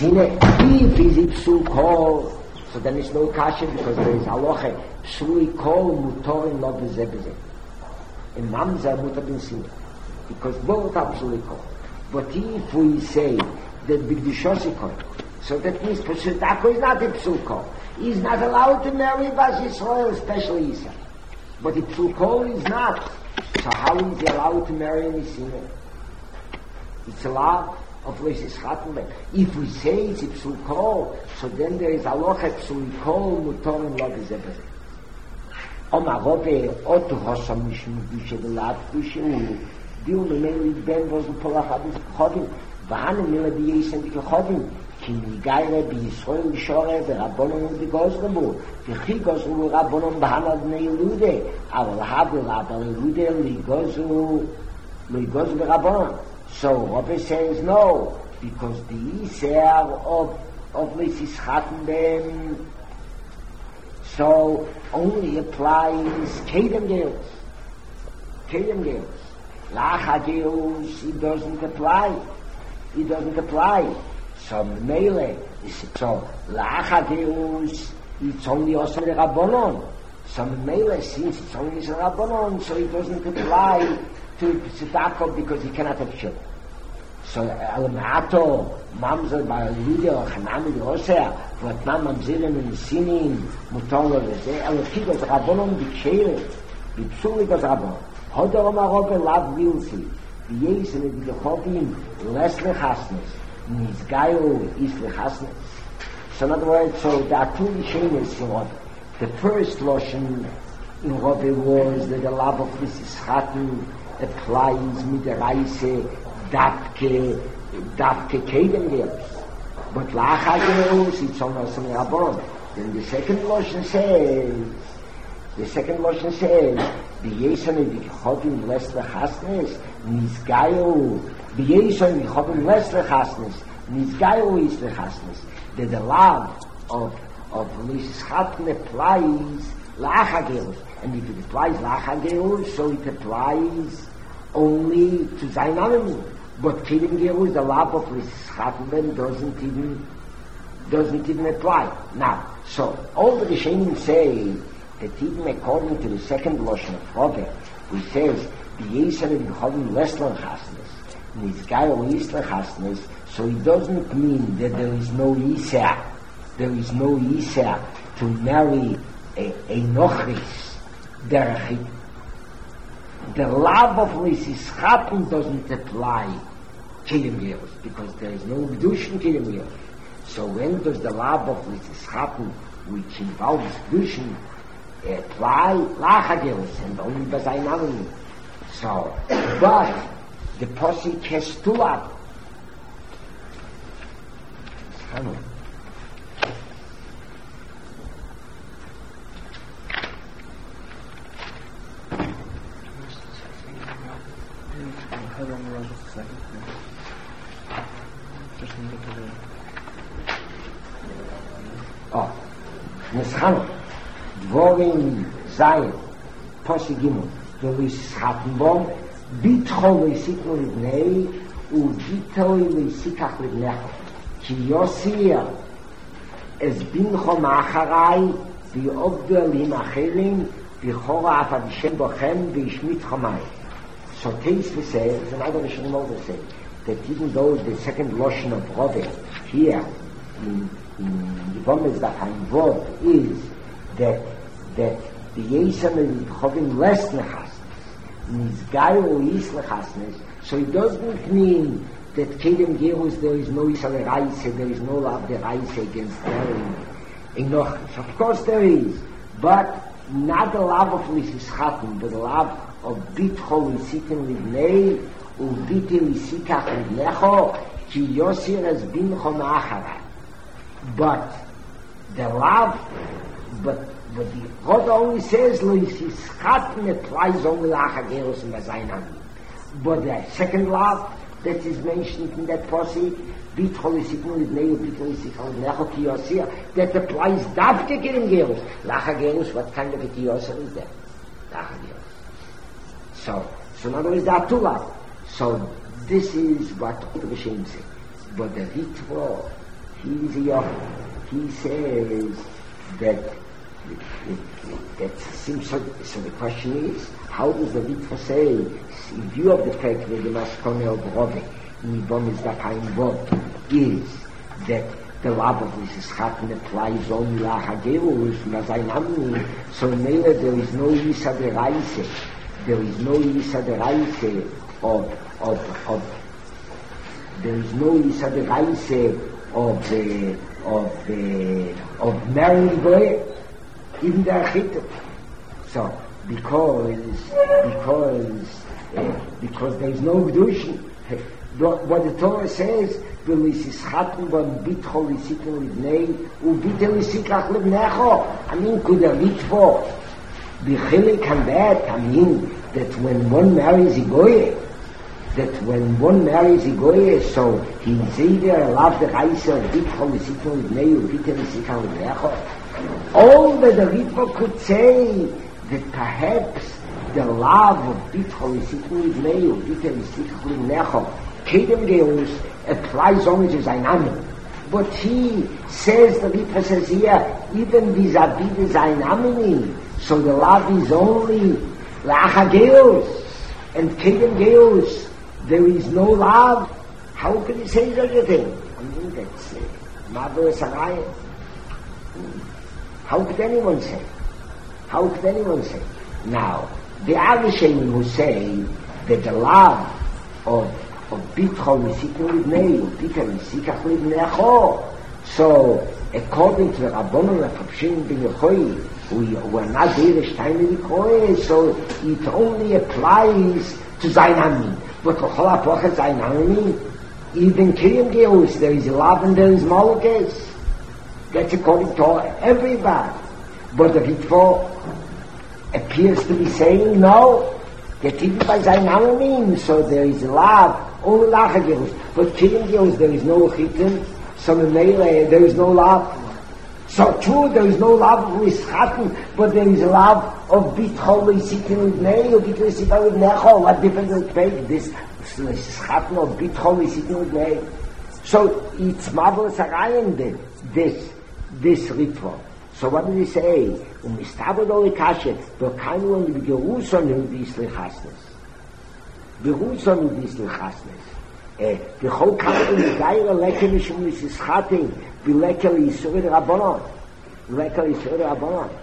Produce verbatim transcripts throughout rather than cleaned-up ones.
Sine, if is it psul kol, so then it's no kasha because there is halacha, psuli kol mutorin lo b'zeh b'zeh. In mamzer mutar bin sine. Because both are psuli kol. But if we say that b'gdushosi kol, so that means Pesudako is not a psul kol. He's not allowed to marry Bas Yisrael, especially Isa. But the psul kol is not. So how is he allowed to marry any sinner? It's allowed. Of Leisis Chattenbein. If we say it's a psul kol, so then there is halacha psul kol mutorim lo b'zeh b'zeh. Omar Rove otu hosam mishum dushe v'lat dushe u diu memeli ben rozen polachadis chodim v'hanu mila b'yesen dike chodim ki migayre b'Yisrael mishore v'rabbonon v'gozrebu v'chi gozrebu rabbonon b'hanad ne'ilude aval habil abal ilude li'gozru li'gozru v'rabbonon. So Rabbi says no, because the Yisrael of of Leisis Chattenbein so only applies Kedem Geus. Kedem Geus. Lacha Geus, it doesn't apply. It doesn't apply. So Mele, so Lacha Geus, it's only also the Rabbonon. So Mele, since it's only the Rabbonon, so it doesn't apply to Tzedakah because he cannot have children. So Al-Ma'ato, Mamzer, Ba'al-Yudel, Chanami, Osea, Vatman, Mamzirim, and Sinim, Mutolo, Elokigos, Rabbonon, Bikshele, Bipsuligos, Rabbonon. Hodor Marobe, Lav Vilsi, B'yesin, and B'yechobim, less lechasnes, Nizgayo, is lechasnes. So in other words, so there are two Rishenes in Robe. The first Loshen in Robe was that the love of Leisis Chattenbein applies with the Reise, Davke, Davke Kedem Geus. But Lacha Geus, it's almost a Rabbonon. Then the second Loshen says, the second Loshen says, B'yeson v'chobim les lechasnes, Nizgayo, B'yeson v'chobim les lechasnes, Nizgayo is lechasnes. That the love of, of Leisis Chattenbein applies Lacha Geus. And if it applies Lacha Geus, so it applies only to Zainanimim. But Kedem Geus, the love of Leisis Chattenbein doesn't even doesn't even apply. Now, so all the Rishonim say that even according to the second Loshen of Roge, which says B'yesan v'chobim les lechasnes, Nizgayo is lechasnes, so it doesn't mean that there is no Yisah, there is no Yisah to marry a, a Nochris derech. The love of Leisis Chattenbein doesn't apply Kedem Geus because there is no Gdush in Kedem Geus. So when does the love of Leisis Chattenbein, which involves Gdush, apply Lacha Geus and only Bazainanimim? So, but the Posik has two love. Oh, Neschano, Dvorim Zayin, Posi Gimel, the Leisis Chattenbein, Bitchol Leisikno Livnei, U Bitchol Leisikach Livnecho, Ki Yosir, Es Bincho Macharai, V'Yobdel Him Acherim, V'Chora Afadishem Bochem, V'Ishmit Chomai. So Teisve says, and I don't know what to say, that even though the second Loshen of Rove here in in the Bombes that are involved is that that the Yesan and Chovim less lechasnes, Nizgayo is lechasnes, so it doesn't mean that Kedem Geus there is no Yisrael Reise, there is no love the Reise against marrying Enoch. Of course there is, but not the love of Leisis Chattenbein, but the love of Bitchol Isitim Livnei U Bitil Isikach Livnecho Ki Yosir Es Bincho Ma'acharai. But the love, but but the God only says Leisis Chattenbein applies only Lacha Geus and Bazainanimim. But the second love that is mentioned in that posik, Bitchol Isitim Livnei U Bitil Isikach Livnecho Ki Yosir, that applies Davke Kedem Geus. Lacha Geus, what kind of a Ki Yosir is that? Lacha Geus. So, so in other words, there are two love. So this is what the Rishonim say. But the Ritva he's a young. He says that that seems so. So the question is, how does the Ritva say, in view of the fact that the Maskone of Rove in Yibon is the kind word, is that the love of this Schatten applies only la Hagerus, Mazainamni, so neither there is no Yisa de Reise, there is no Yisa de Reise of, of, of, there is no Yisa de Reise of the, of the, of marrying boy, even the Achitah. So, because, because, uh, because there is no Gdushin, what the Torah says, ולסיסחתנו בביטחו לסיתנו לבני וביטל לסיכך לבניכו. I mean, could a ritvo be chilik on that? I mean, that when one marries a goye, that when one marries a goye, so he's either allowed the reise of bitchol lisitu libnei or bitel lisika libnecho. All that the ritvo could say that perhaps the love of bitchol lisitu libnei or bitel lisika libnecho kedem geus applies only to Zainamin. But he says, the Ritva says here, even vis-a-vis the Zainamini, so the love is only La'achageus, and Kedem Geus, there is no love. How can he say such a thing? I mean, that's Mabur Sarayim. How could anyone say? How could anyone say? Now, the Avishanim who say that the love of of bitchol nisitnu libnei, or bitel nisikach libnecho. So, according to the Rabbanon of Rabshim ben Yochai, who are not there, Steiner Likoi, so it only applies to Zainamin. But to Chol HaPoche Zainamin, even Kiyam Geus, there is love and there is Malkes. That's according to everybody. But the Ritva appears to be saying no, that even by Zainamin, so there is love, only Lachagerus. But Kiyam Geus, there is no Chitim, so Mele, there is no love. So true, there is no love of Mischatten, but there is love of Bitchol Lisitin Libnei, or Bitchol Lisitin Libnecho. What difference does it make? This Mischatten of Bitchol Lisitin Libnei. So it's marvelous Arayan then, this, this ritual. So what did he say? Um Mistabod Olikashe, but can you only be Geruson in this Lichasnes? Geruson in this Lichasnes. The whole country is Gaira Leker Mishum Lisischating, be Leker Yisur Rabbanon. Leker Yisur Rabbanon.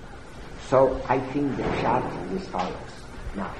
So I think the Pshat is as follows. Now,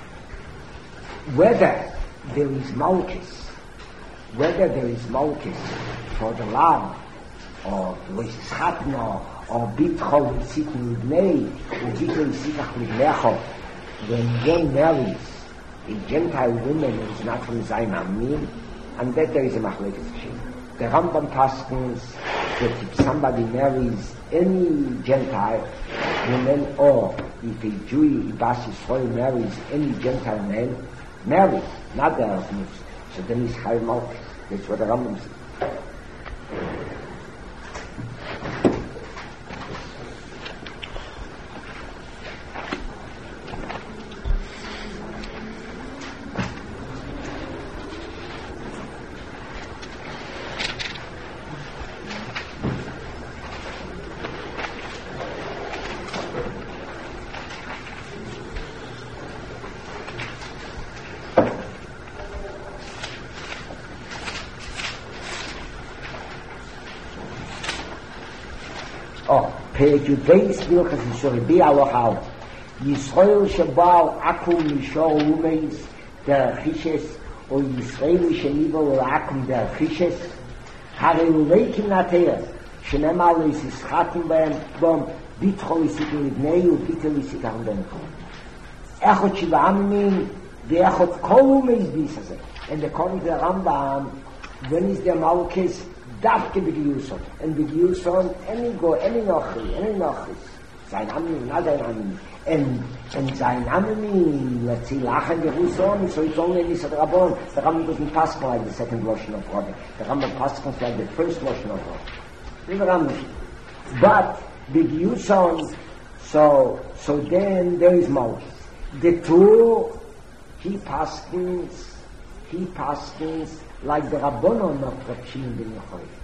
whether there is Malchus, whether there is Malchus for the love of Lischatno, or Bitchol Yisitn Libnei, or Bitchol Yisitach Libnecho, when one marries a Gentile woman who is not from Zainamin, and that there is a Machlekes Kshim. The Rambam Paskins that if somebody marries any Gentile woman, or if a Jew, Ibas Yisrael, marries any Gentile man, marries, not the Arabs, so then he's Chayv Malchus. That's what the Rambam says. Page Beis Milchas Yisrael Bi Alochal Yisrael Shabal Akum Yishor Umeis Der Chishes O Yisrael Shenivo Akum Der Chishes Hare Uleikim Nateas Shenemar Yisischatim Bem Bom Bitchol Yisitim Libnei U Bitchol Yisitim Bem Echot Shiba'amin Ve'echot Kol Umeis Bisase. And according to the Rambam, when is the Malchus Davke B'Giyuson, and B'Giyuson, any go, any Nochi, any Nochis, Zain Amini, not Zain Amini, and, and Zain Amini, let's see, Lachen Geruson, so it's only Nisad Rabon. The Rambam doesn't pass like the second Lashon of Rabbi. The Rambam passes like the first Lashon of Rabbi. But B'Giyuson, so, so then there is Malchus. The two, he passes, he passes, like the Rabbonon of Rabshim ben Yochai.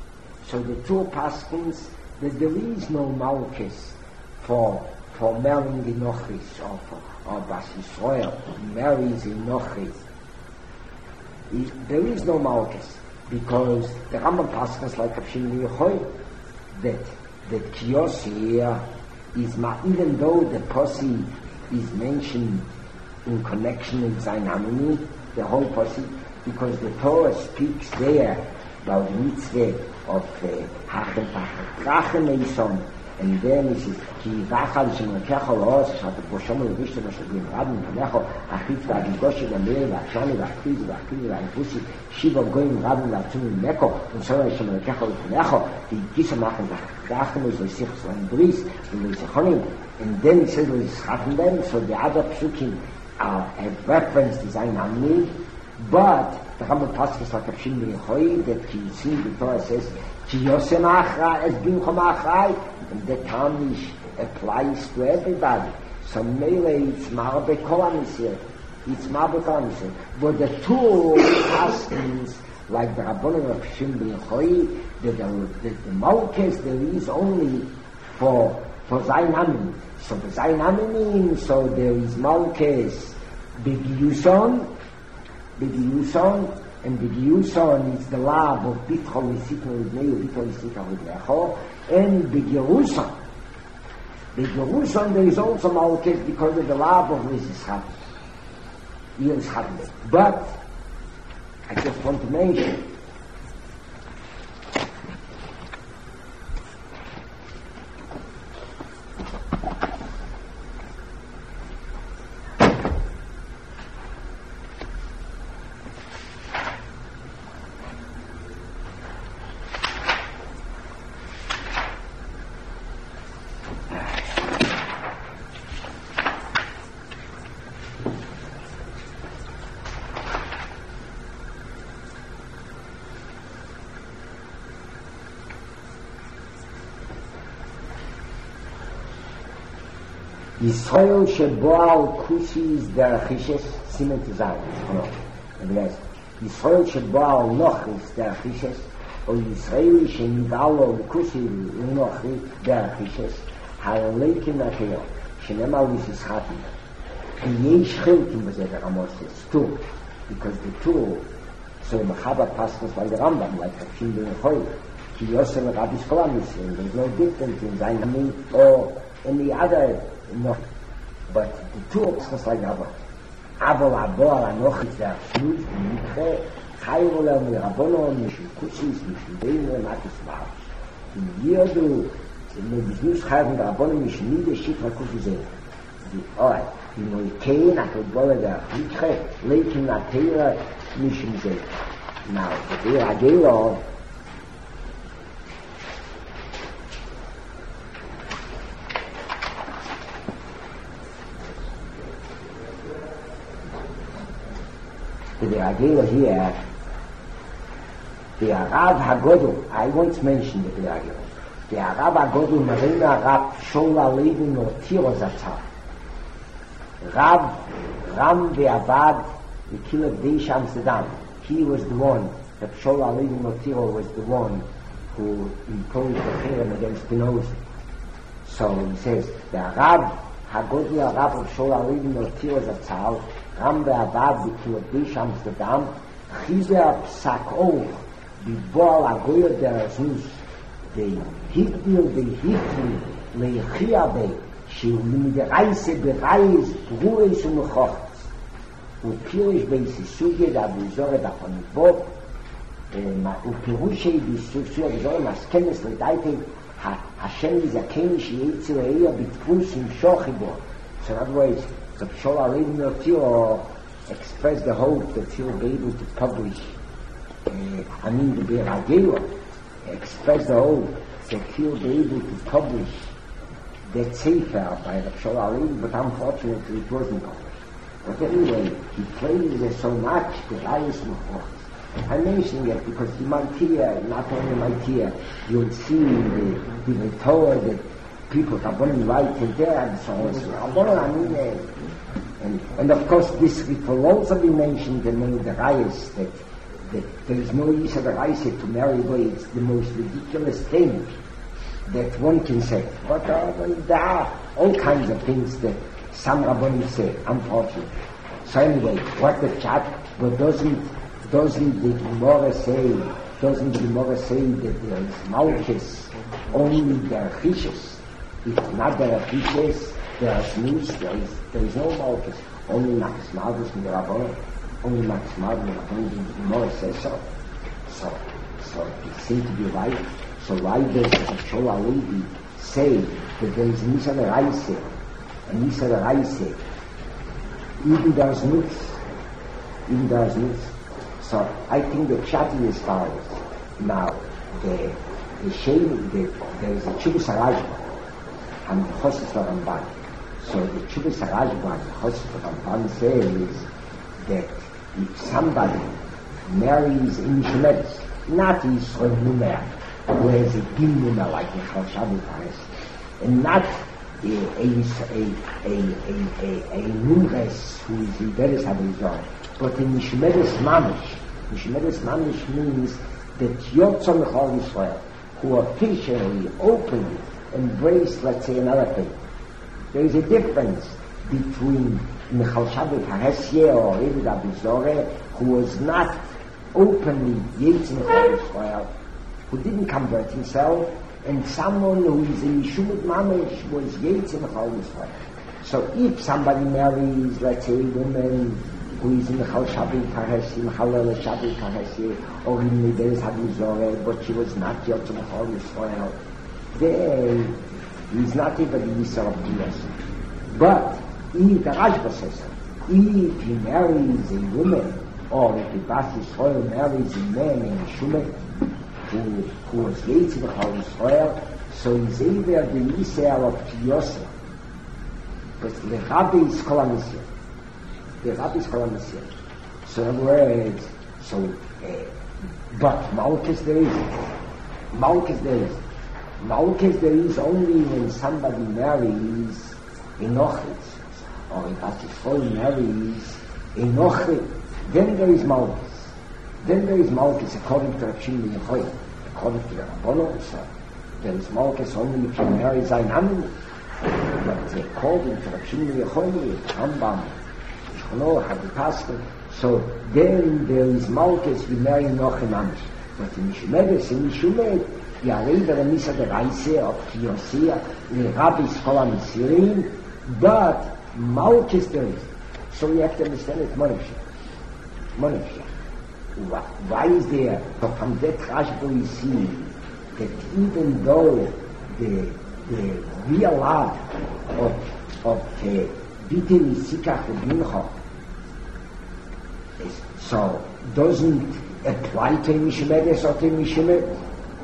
So the two paskins, that there is no malchus for for marrying the nochis or for or Bas Yisrael marries the nochis. There is no malchus because the Rambam paskins like Avshin Yechoy that that Kiyosi here is ma, even though the posse is mentioned in connection with Zainamini, the whole posse, because the Torah speaks there about the mitzvah of Hachem Rachem Eison, and then it says, Ki Vachal Shemekechol Os, Shat Boshom Levishta Vashagim Rabin Panecho, Achit Vagigoshi Gamir, Vachshani, Vachkiz, Vachkiz, Vachkusi, Shiva Goyim Rabin Vachtum Meko, and so Shemekechol Panecho, the Gisa Machen Rachem is the Sichs and Bris, and the Sechonim, and then it says, it's Chatem them, so the other psukim are a reference to Zayin Amni, but the Rambam Pasuk like Avshin Yechoy that he see the Torah says Ki Yosem Achra as Bimchom Achrai, and the Tamish applies to everybody. So Mele it's Marbe Kolamisi, it's Marbe Kolamisi. But the two Paskins like the Rabbanim of Avshin Yechoy, that the, the, the Malkes there is only for for Zayin Amni. So the Zayin Amni, so there is Malkes Big Yuson. B'giyuson, and b'giyuson is the love of bitchol v'sikol v'nei bitchol v'sikol v'lecho, and b'giruson. B'giruson there is also malchus because of the love of Yitzchak. Yitzchak. But I just want to mention Yisrael sheboal kushis derachishes simen to zayin. Yisrael sheboal nochis derachishes, or Yisrael shenivalo kushis nochis derachishes, ha'oleikim nakeo, shenemar v'sischatim. And yesh chilkim b'zeh deramos, it's two, because the two, so Mechaber Paskos like the Rambam, like Avshin Yechoy, Ki Yosem Rabbi Shkolamis, and there's no difference in Zayin or any other. No, but the two options like Abba. Abba Abba Anochis the Absolute, Mikhe, Chayrola Mirabono, Mishul Kushis, Mishul Beine, Matis Vav. In Yirdu, in the business having Rabbono, Mishul Nide, Shifra Kushizeh. Alright, in Moikein, Akobole, the Mikhe, Leikin, Atera, Mishul Zeh. Now, the Beir Agelo, the idea here, the Arav HaGodol, I once mentioned the idea. The Arav HaGodol, Marina Rab Shola Levin or Tiro Zatzar. Rab Ram Ve'avad, the killer of Deish Amsterdam. He was the one, that Shola Levin or Tiro was the one who imposed the Kherem against Spinoza. So he says, the Arav HaGodol, Arav of Shola Levin or Tiro Zatzar, Ram Ve'avad b'Kilodish Amsterdam, Chizer Psak-Och, b'Boal Agoyer Derazus, the Hitler, the Hitler, Leichiabe, Shemimidereise Bereis, Ruhes und Mechochs, und Pirish Be'Sisuge, da B'Zore davon Bob, und Pirushe B'Sisuge, B'Zore, Maskenes Ledaite, Hashem is a Kenish Yitzir Eya B'Tfus im Shochibor. So in other words, the Shola Levin or Tiro express the hope that he'll be able to publish, uh, I mean the Beir Agelo express the hope that he'll be able to publish that Sefer by the Shola Levin, but unfortunately it wasn't published. But anyway, he praised it so much, the highest Mechorz. I'm mentioning it because you might hear, not only might hear, you'll see in the, in the Torah that people are born right and there and so on. So I mean, uh, and, and of course this will also be mentioned in the Rayas that that there is no use of a rice to marry away. It's the most ridiculous thing that one can say. But uh, there are all kinds of things that some Rabbanim say, unfortunately. So anyway, what the chat, but doesn't, doesn't the Gemara say, doesn't the Gemara say that there is Malchus only there are fishes? If not there are fishes, there are snooze, there is, there is no Malchus. Only Max Malchus in the Rabbanim. Only Max Malchus in the Rabbanim. The Gemara says so. So, so it seems to be right. So why does Shola Levi say that there is Nisa the Reise, and Nisa the Reise, even there's Nutz, even there's Nutz. So I think the Pshati is follows. Now, the, the shame, the, there is a Chubus HaRashba, and the Chosis HaRamban. So the Chubus HaRashba and the Chosis HaRamban says that if somebody marries in Shemedes, not Yisrael Numer, who has a din Numer like the Chal Shabbat has, and not a a a a a a Numres who is in Beres HaBizor, but in Shemedes Mamish. Shemedes Mamish means that Yotzon Chol Yisrael, who officially, openly embrace, let's say, an elephant. There is a difference between Michal Shabbat HaHesye or Evid HaBizore, who was not openly Yetzin Chol Yisrael, who didn't convert himself, and someone who is in Yeshuvot Mamish was Yetzin Chol Yisrael. So if somebody marries, let's say, a woman who is in Michal Shabbat HaHesye, Michal Shabbat HaHesye, or in Beres HaBizore, but she was not Yetzin Chol Yisrael, then he's not even the Yisrael of Diyos. But if the Rashba says so, if he marries a woman, or if the Bas Yisrael marries a man in Shumet, who, who was Yetzin Chol Yisrael, so he's either the Yisrael of Diyos, but the Rabbi is Kol HaNisyon. The Rabbi is Kol HaNisyon. So in other words, so, uh, but Malchus there is. Malchus there is. Malchus there is only when somebody marries a Nochitz, or if Bas Yisrael marries a Nochit, then there is Malchus. Then there is Malchus according to Rav Shimon ben Yochai. According to the Rabbanon, so there is Malchus only if you marry Zayin Amin. But according to Rav Shimon ben Yochai, Rambam, Shchono, Hadipaskel, so then there is Malchus, you marry Nochim Amish. But in Shemedes, in Shemed, Yarei the Misa the Reise of Kiyosea, the Rabbi's Kol HaNisirim, but Malchus there is. So we have to understand it, Monefshah. Monefshah. Why is there? But from that Rashba we see that even though the the real love of of the Bitel Sikach Mincha so doesn't apply to Mishemedes or to Mishemed.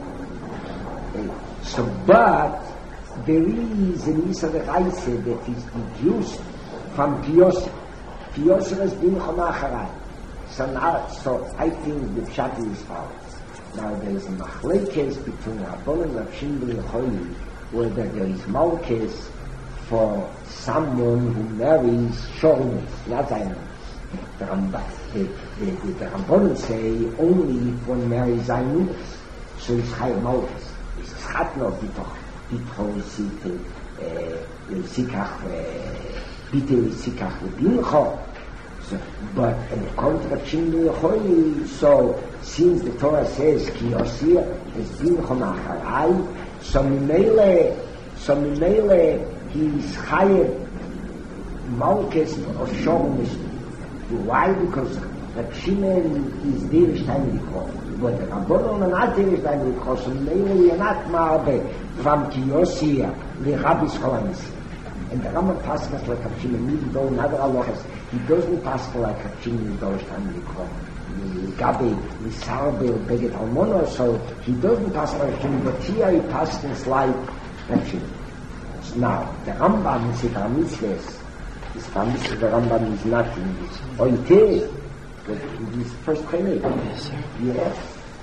So, but there is a Nisa the Reise that is deduced from Kiyosef. Kiyosef has been Chomacharai. So now, so I think the Pshat is follows. Now there is a machlekes between Rabbanan and Rav Shimon ben Yochai, whether there is malchus for someone who marries shornis, not Zayin. The Rambam, the, the, the, the Rabbanan say only if one marries Zayin, so it's high malchus. It's chatno bitoch, bitoch sit, sikach, bitel sikach lebincho. But in the contract so since the Torah says Ki Yosir is bin Chomacharai, so Mimele, so Mimele he is Chayev Malchus of Shorumish. Why? Because Rav Shimon is Derish Taimikro, but the Rabbanon are not Derish Taimikro, so Mimele we are not Marbe from Ki Yosir, the Rabbi's Kol HaNisirim. And the Rambam passes like Rav Shimon, even though another halachas, he doesn't pass like Rav Shimon Dorish Taimikro. Gabi, Misarbe, Beget Almono, so he doesn't pass like Rav Shimon, but here he passes like Rav Shimon. Now, the Rambam is a mitzvahs. This mitzvah, the Rambam is not in this. Oh, it is. But in this first clinic. Yes, sir. Yes.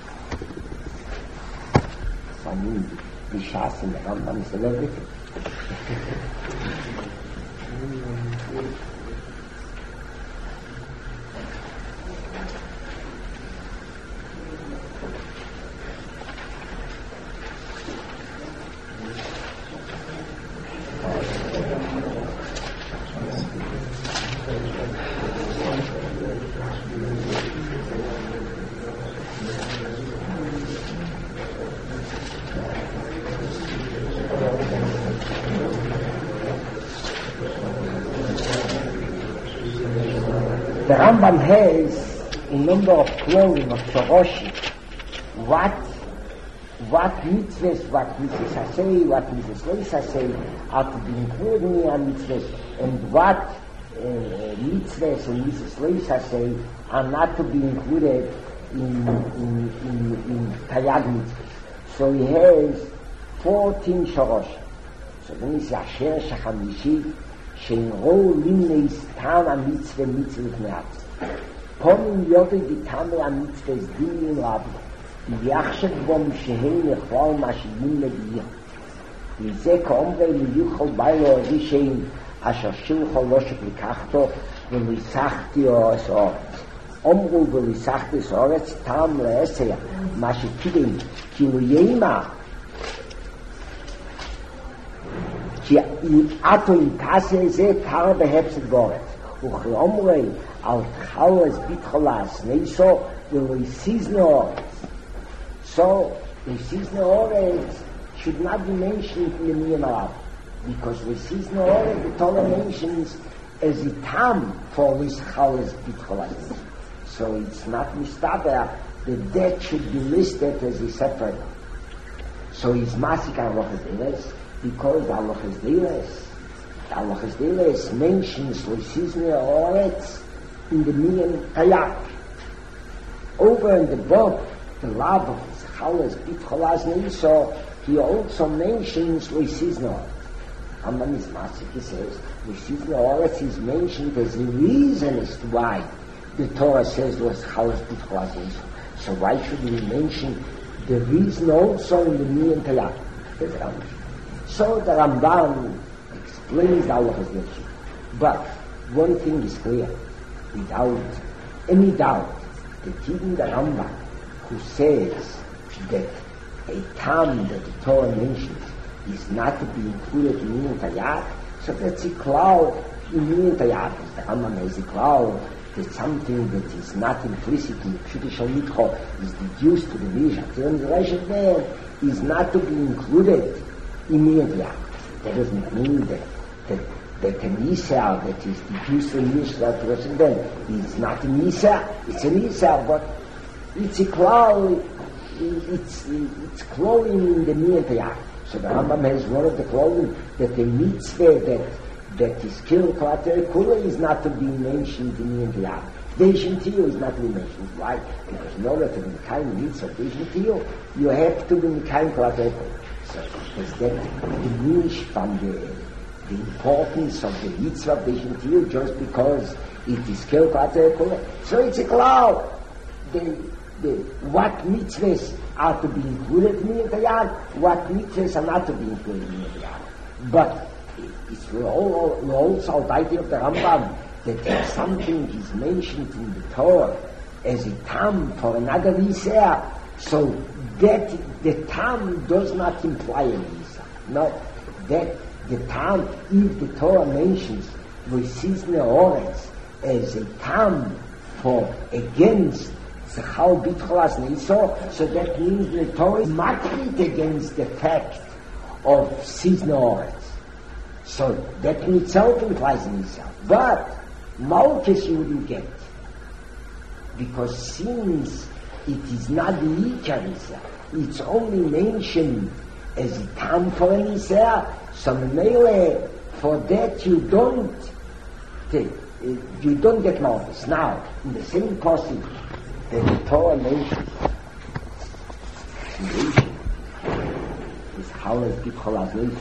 So I mean, the Shas and the Rambam is everything. the Rambam has a number of clothing of Shoroshi. What, what mitzvahs, what mitzvahs say, what mitzvahs lois say, are to be included in the mitzvahs, and what uh, mitzvahs and mitzvahs lois say are not to be included in in in, in Tayag mitzvahs. So he has fourteen Shoroshi. So then he says, Asher Shachamishi, Shenro Limneis Tam HaMitzvah Mitzvah Me'atz. Ponim Yodei Ditam HaMitzvah Zdim Rabbi. Yachshav Bom Shehen Nechval Mashiyim Lebiyah. Lizeh Ka'omrei Liyuchol Bailo Rishein Asher Shilchol Loshek Likachto V'lisachti Oretz Oretz. Omru V'lisachti Oretz Tam Le'eseya Mashikidin Kilu Yeima כי אתו אינטסה זה קר בהפסד גורץ וכלומרי על תחלס ביטחולס ניסו ולא סיזנה אורץ. So the seasonal oreds should not be mentioned in the Miyam Arab, because the seasonal oreds the Torah mentions as a tam for this chalas bitcholas. So it's not mistaber that that should be listed as a separate. So he's masik alochas deles, because alochas deles, alochas deles mentions the seasonal oreds in the Miyam Tayak. Over and above the love of Chalas Bitcholas Neiso, he also mentions Leisizno. Amman is Masik, he says, Leisizno Oretz is mentioned as the reason as to why the Torah says was Chalas Bitcholas Neiso. So why should we mention the reason also in the Miyam Tayak? So the Ramban explains the Allah's nature. But one thing is clear, without any doubt, that even the Rambam, who says that a tam that the Torah mentions is not to be included in Miyam Tayak, so that's a cloud in Miyam Tayak. The Rambam has a cloud that something that is not implicit in the traditional Mikro is deduced to the Mishnah. The translation there is not to be included in Miyam Tayak. That doesn't mean that that that an Isar that is deduced from Mishnah to us and then is not an Isar, it's an Isar, but it's a cloud, it's, it's clothing in the Miyam Tayak. So the Rambam has one of the clothing that the mitzvah that, that is killed Klater Kula is not to be mentioned in Miyam Tayak. Deishin Tiyo is not to be mentioned. Why? Because in order to be the kind of mitzvah of Deishin Tiyo, you have to be the kind of Klater Kula. So does that diminish from the, the importance of the mitzvah of Deishin Tiyo just because it is killed Klater Kula? So it's a cloud. The, The, what mitzvahs are to be included in Miyam Tayak, what mitzvahs are not to be included in Miyam Tayak. But it's also idea of the Rambam that if something is mentioned in the Torah as a tam for another Isser, so that the tam does not imply an Isser. No, that the tam, if the Torah mentions V'sizne Oretz as a tam for against the Chal Bitcholas Neiso, so that means the Torah is matrit against the fact of Sizne Oretz. So that in itself implies in itself. But Malchus you wouldn't get, because since it is not the Ikar Isser, it's only mentioned as a tam for an Isser, so mele for that you don't take, you don't get Malchus. Now, in the same passage that the Torah mentions nation is how it Bitcholas nation.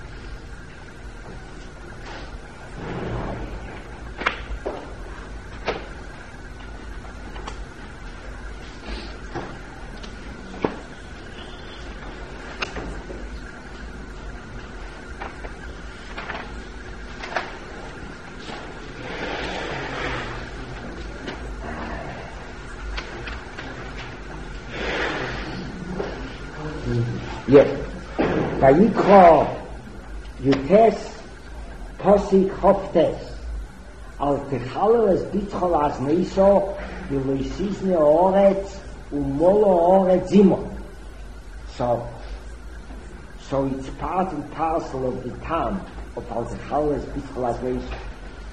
Yes. Vayikro Yutes Posik Hoftes Al Techalos Bitcholas Neiso V'Leisizne Oretz Umolo Oretz Zimon. So, so it's part and parcel of the time of Al Techalos Bitcholas Neiso.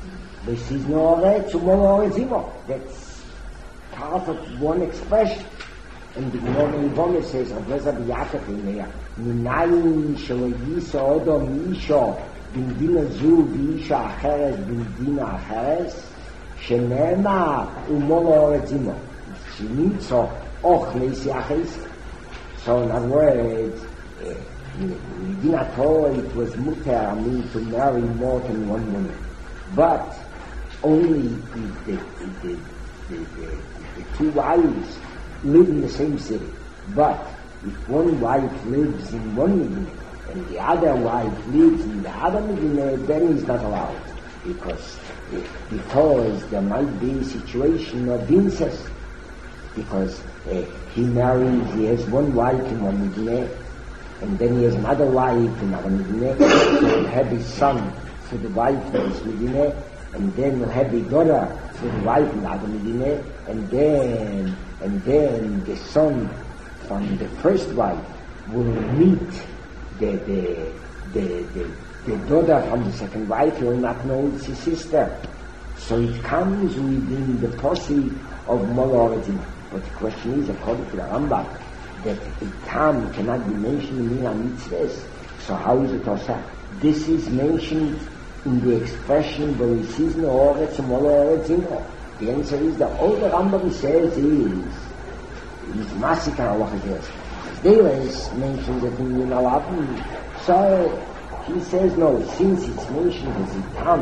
This is no Oretz, Umol Oretz Imo. That's part of one expression. And the Gemara in Yevamot says, Rav Lezer b'Yaakov in there, Minayin shelo yiso odom isho b'mdina zu v'isha acheres b'mdina acheres שנאמר ומול הארץ עמו שנמצא אוכלי שיחס. So in other words, Medina Torah, it was muter, I mean, to marry more than one woman. But only if the, if the, the, the, the two wives live in the same city. But if one wife lives in one Medina and the other wife lives in the other Medina, then he's not allowed. Because because there might be a situation of incest, because uh, he marries, he has one wife in one Medina, and then he has another wife in another Medina, so he'll have his son for the wife in this Medina, and then he'll have his daughter for the wife in another Medina, and then, and then the son from the first wife will meet the, the, the, the The daughter from the second wife will not know it's his sister. So it comes within the posse of Moloretim. But the question is, according to the Rambam, that a tam cannot be mentioned in Mina Mitzvahs. So how is it also? This is mentioned in the expression, but it is no Oretz and Moloretim. The answer is that all the Rambam says is, is Masikar Allah Hadesh. There is mentioned that in Mina Lapin. So, he says, no, since it's mentioned as a tam,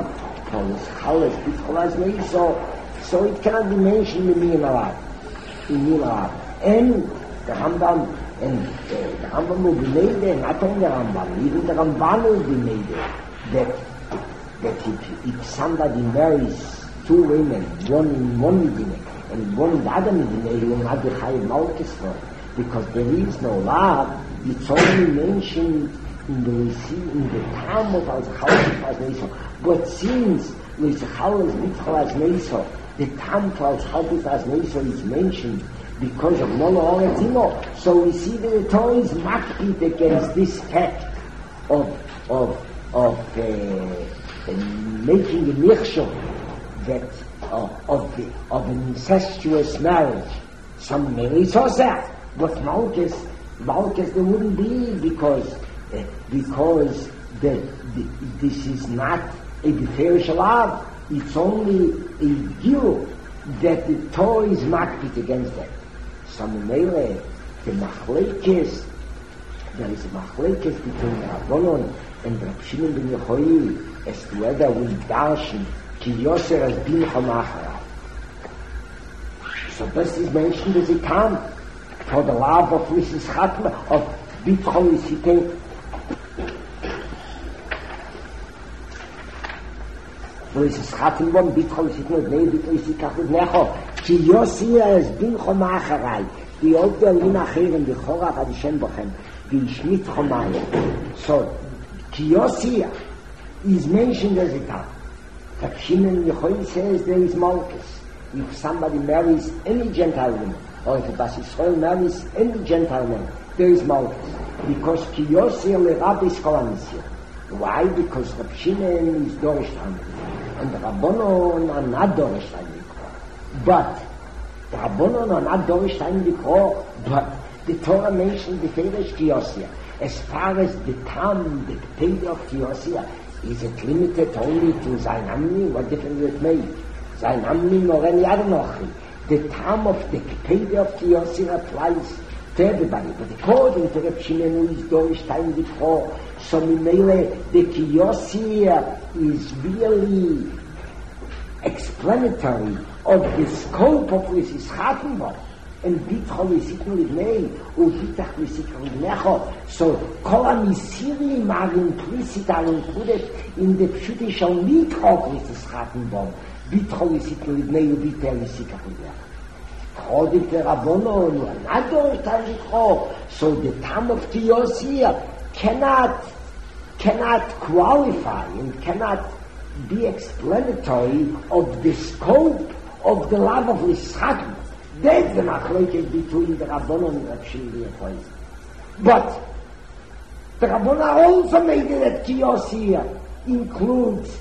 so, so it cannot be mentioned in Min Arab. In Min Arab. And the Rambam, and uh, the Rambam will be made there, not only the Rambam, even the Ramban will be made there, that, that if, if somebody marries two women, one in one Medina, and one in the other Medina, he will not be Chayav Malkus for it, because there is no love, it's only mentioned in the in the time of as Chalas Neso. But since with Chalas Mitchalas Neso, the time for Chalas Neso is mentioned because of Molo Oretzimo, so we see that the Torah is makpid against this fact of of of uh, uh, making a mixture that uh, of the, of an incestuous marriage. Some marriage also, but Malkus Malkus there wouldn't be because. Uh, because the, the, this is not a Beferish Alav, it's only a Gil that the Torah is makpid against that. Some Mele, the Machlekes, there is a Machlekes between the Rabbanon and the Rav Shimon ben Yochai as to whether we darshan Ki Yoser as Bincha Macharav. So this is mentioned as a tam for the love of Missus Chatma, of Bitchol Isite. So es ist Chattenbom, Bitchol ist nicht mehr, Bitchol ist nicht mehr, כי יוסי es bin Chomacherei, die ob der Lina Cheren, die Chorach ad Hashem Bochem, die Schmidt Chomai. So, כי יוסי is mentioned as a time. Rav Shimon Yochai says there is Malkus. If somebody marries any Gentile woman, or if a Bas Yisrael marries any Gentile woman, there is Malkus. Because כי יוסי לרבי Skolanisya. Why? Because Rav Shimon is Dorish Talmud. And the Rabbanon are not Dorish Talmud. But the Rabbanon are not Dorish Talmud, but the Torah mentioned the Teresh Kiyosia. As far as the Tam, the Peder of Kiyosia, is it limited only to Zayin Amni? What difference does it make? Zayin Amni or any other Nochi. The Tam of the Peder of Kiyosia applies to everybody. But according to Rav Shimon, who is Dorish Talmud, so Mimele, the Kiyosia is really explanatory of the scope of this is Chattenbom. And Bitchol is it with me, or Bitach is it with Necho. So, Kol HaMisirim are implicit, are included in the Pshuti Shal Mikro of this Chattenbom. Bitchol is it with me, or Bitach is it with Necho. According to Rabbanon, not Dorish Talmud. So the time of Kiyosia cannot cannot qualify and cannot be explanatory of the scope of the love of Lischatma. That's the machlokes between the Rabbanon and Rav Shimon Yochai. But the Rabbanon also made it that Kiyosia includes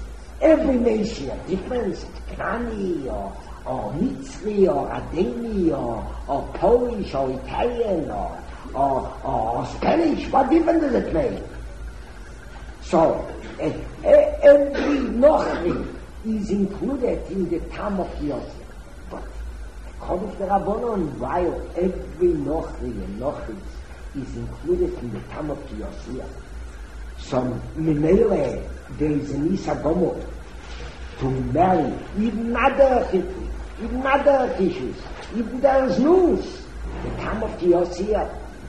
Every nation, different, Knani, or, or Mitzri, or Adeni, or, or Polish, or Italian, or, or, or Spanish. What difference does it make? So, uh, every Nochri is included in the Tam of Yosef. But according to the Rabbanon, while every Nochri and Nochris is included in the Tam of Yosef, so Minele, there is an Isagomo to marry even other people, even other issues, even there is news. The Tam of Yosef,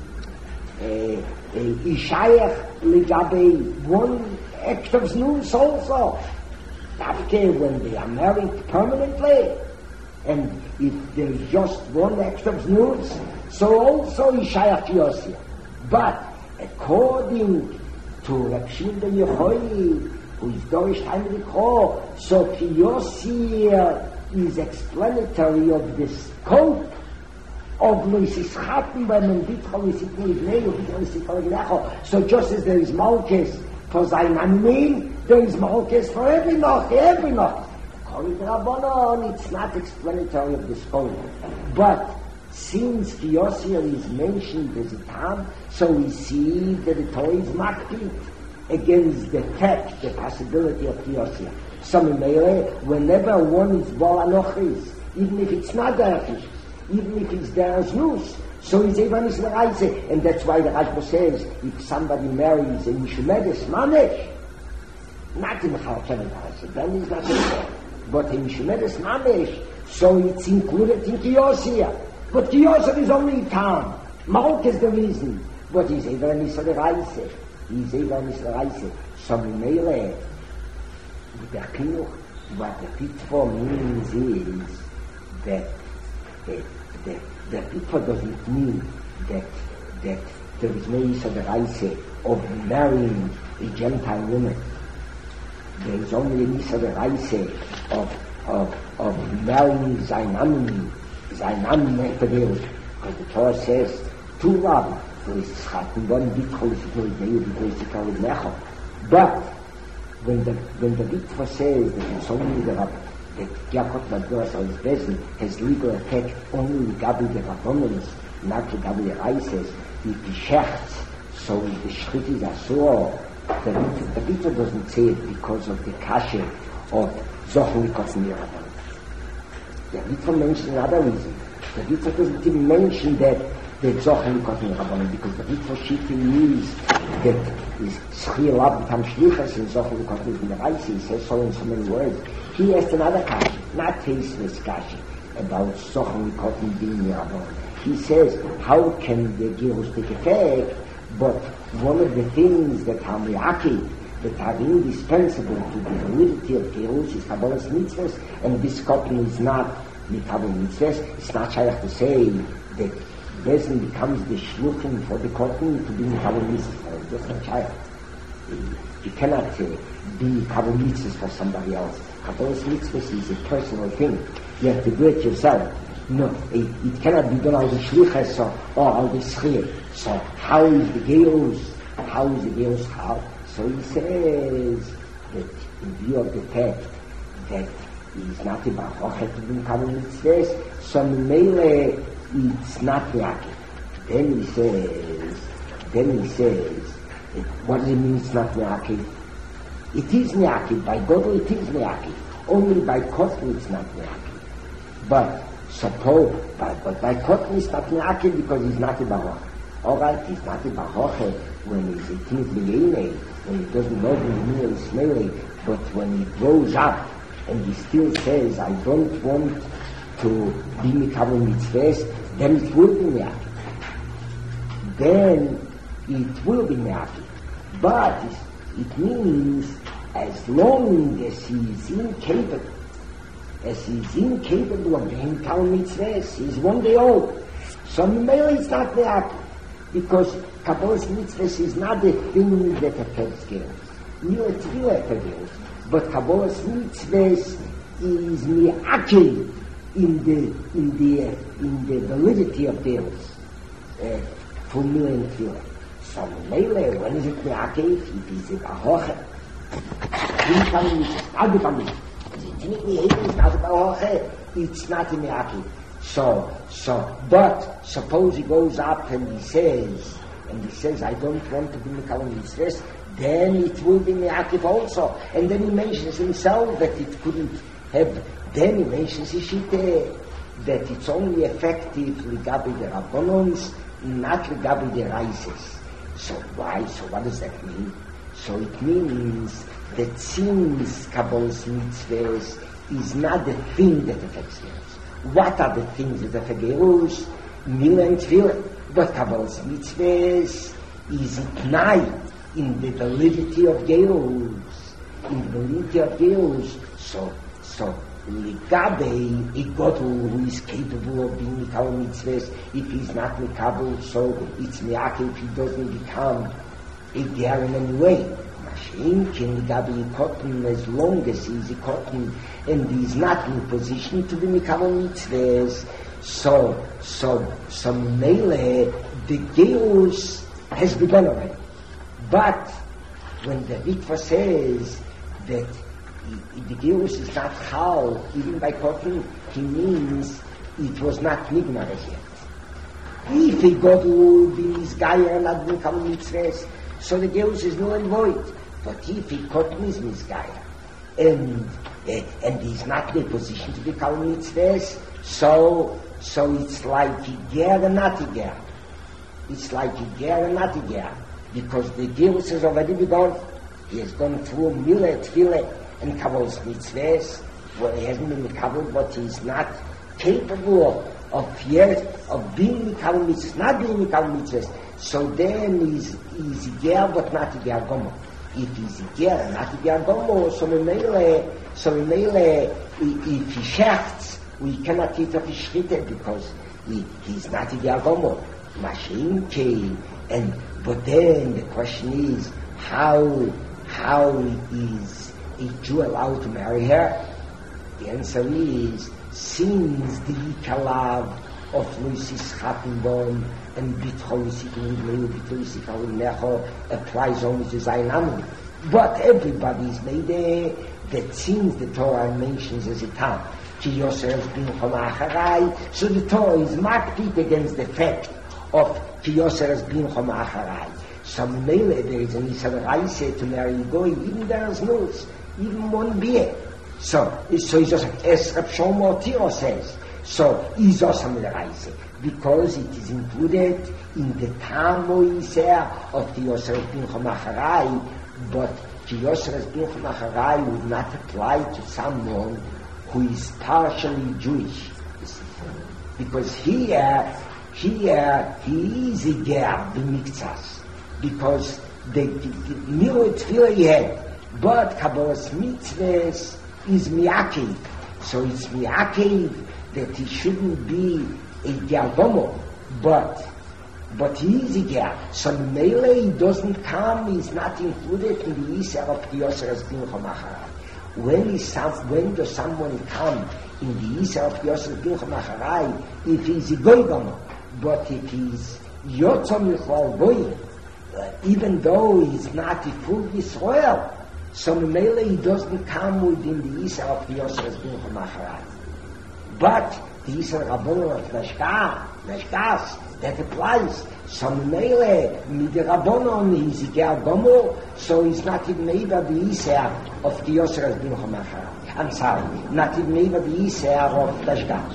Ishayach Ligabe, one act of news also. After when they are married permanently, and if there is just one act of news, so also Ishayach Yosef. But according to Reb Shimon ben Yochai, who is Dorish Heinrich Ho, so Yosef is explanatory of the scope of Loisis Chatten by Menbitcha Loisit Nivnei, Menbitcha Loisit Nivnei. So just as there is Malkes for Zayin Amin, there is Malkes for every Noch, every Noch. According to Rabbanon, it's not explanatory of the scope. But since Yosef is mentioned as a Tam, so we see that the Torah is makpid against the fact, the possibility of Yosef. So whenever one is Bal Anochis, even if it's not there, even if it's there as news, so he's even is L'Raise. And that's why the Rashba says, if somebody marries a Mishmedes Mamesh, not in Chalkev L'Raise, then he's not there. But in Mishmedes Mamesh, so it's included in Yosef. But Yosef is only Tam. Malk is the reason. But he's even is L'Raise. He's even is L'Raise. So Mimele, with the Chinuch, what the pitfall means is that The, the, the people doesn't mean that that there is no use of the Reise of marrying a Gentile woman. There is only a use of the Reise of, of, of marrying Zainamim, Zainamim Epedeus. Because the Torah says, two Rabbi, there is Schatten, one Bitchol, is it no idea, because it's called Necho. But when the, when the Bitchol says that it's only the Rabbi, that Yaakov Madoras or his Bezen has legal effect only with Gabi the Rabbanons, not to Gabi the Reises, with the Shechts, so with the Shchitis Asur. The Bittul doesn't say it because of the Kashe of Zochel Nikotz Mirabban. The Bittul mentions another reason. The Bittul doesn't even mention that that Zochel Nikotz Mirabban, because the Bittul Shittim is that is Schriel Ab Tam Shlichas in Zochel Nikotz Mirabban. He says so in so many words. He asked another question, not tasteless question, about Zochel Nikotz Mirabban. He says, how can the Girus take effect? But one of the things that are Mi'aki, that are indispensable to the validity of Girus is Kabbalah's mitzvahs, and this copy is not Mikabel mitzvahs. It's not shaykh to say that Bezen becomes the shluchim for the cotton to be Mikabel mitzvahs. That's not shaykh. You cannot uh, be Kabbalah mitzvahs for somebody else. Kabbalah's mitzvahs is a personal thing. You have to do it yourself. No, it, it cannot be done on the shlichus or, or on the schir. So how is the Geos? How is the Geos? How? So he says that in view of the fact that he is not a bachochet to be Kabbalah mitzvahs, so mele it's not Mi'aki. Then he says, then he says, what does it mean it's not Mi'aki? It is Mi'aki. By God it is Mi'aki. Only by Kotl it's not Mi'aki. But suppose, but, but by Kotl it's not Mi'aki because he's not a Baruch. Alright, he's not a Baruch when he's a Tinit B'Yeinei, when he doesn't know the Yinei Ismaili, but when he grows up and he still says, I don't want to be Mikabel mitzvahs, then it will be Mi'aki. Then it will be Mi'aki. But it means as long as he is incapable, as he is incapable of being Mikabel mitzvahs, he is one day old. So maybe it's not Mi'aki, because Kabbalah's mitzvahs is not the thing that affects girls. Neither it's real affects girls. But Kabbalah's mitzvahs is Mi'aki in the in the uh, in the validity of girls. Uh, for me and for. So maybe when is it Mi'aki? It is a Bahochet. It's not about me. It's not about her. It's not in the So, so, but suppose he goes up and he says, and he says, I don't want to be Mikal Mitzvahs, then it will be Me'akif also. And then he mentions himself that it couldn't have, then he mentions Ishite, that it's only effective Ligabi the Rabbanons, not Ligabi the Rises. So why? So what does that mean? So it means that since Kabbal's Mitzvahs is not the thing that affects Gerus. What are the things that affect Gerus? Mila and Tefillah. But Kabbal's Mitzvahs is Itnai in the validity of Gerus. In the validity of Gerus. So, so, Ligabe, a Godel who is capable of being Mikabel Mitzvahs, if he's not Mikabel, so it's Me'akeh if he doesn't become a Ger in any way. Mashiach Ligabe Kotten, as long as he's a Kotten and he's not in position to be Mikabel Mitzvahs, so, so, so Mele, the Gerus has begun already. But when the Ritva says that the Gerus is not Chal, even by Kotten, he means it was not Nigmar as yet. If he got to be Misgaya and not become Mitzvahs, so the Gerus is null and void. But if he Kotten is Misgaya, and, uh, and he's not in a position to become Mitzvahs, so, so it's like a Ger and not a Ger. It's like a Ger and not a Ger. Because the Gerus has already begun. He has gone through Mila, Tefillah, and Kabbal's Mitzvahs, where he hasn't been Mikabel, but he's not capable of, of yet, of being Mikabel Mitzvahs, not being Mikabel Mitzvahs. So then he's, he's Ger, but not a Ger Gomo. If he's Ger, not a Ger Gomo, so Mele, so Mele, if he shafts, we cannot eat of his Schritte, because he, he's not a Ger Gomo. Mashinke, and but then the question is, how how is a Jew allowed to marry her? The answer is, since the Yikalav of Lucis Chattenbaum and Bitcholisik Nidleu, Bitcholisik Alunecho applies only to Zainam. But everybody is made there that since the Torah mentions as a time, Ki Yosef bin Chomacharai, so the Torah is marked against the fact of Ki Yosef bin Chomacharai. Some mele there is an Yisrael to marry a goy, even there is no, even one beer. So, so it's just as Reb Shlomo Tiro says. So, is also Melereise, because it is included in the Tamo Yisrael of Ki Yosef bin Chomacharai, but Ki Yosef bin Chomacharai would not apply to someone who is partially Jewish. Because here, here, he is a Ger, the Miktsas. Because the Milo Tefillah he had, but Kabbalah's Mitzvahs is Mi'akev. So it's Mi'akev that he shouldn't be a Ger Gomo, but, but he is a Ger. So Mele he doesn't come, he's not included in the Yisrael of the Yosef bin Chomacharai. When is some, when does someone come in the Yisrael of the Yosef bin Chomacharai if he's a Goy Gomo? But if he's Yotzom Yichol Goyim, Uh, even though he's not a full Yisrael, so Mele he doesn't come within the Yisrael of the Yosef bin Chomacharai. But the Yisrael Rabbanon of Nashka, Nashkas, that applies. So Mele, with the Rabbanon, he's a Ger Gomo, so he's not even able the Yisrael of the Yosef bin Chomacharai. I'm sorry, not even able the Yisrael of Nashkas.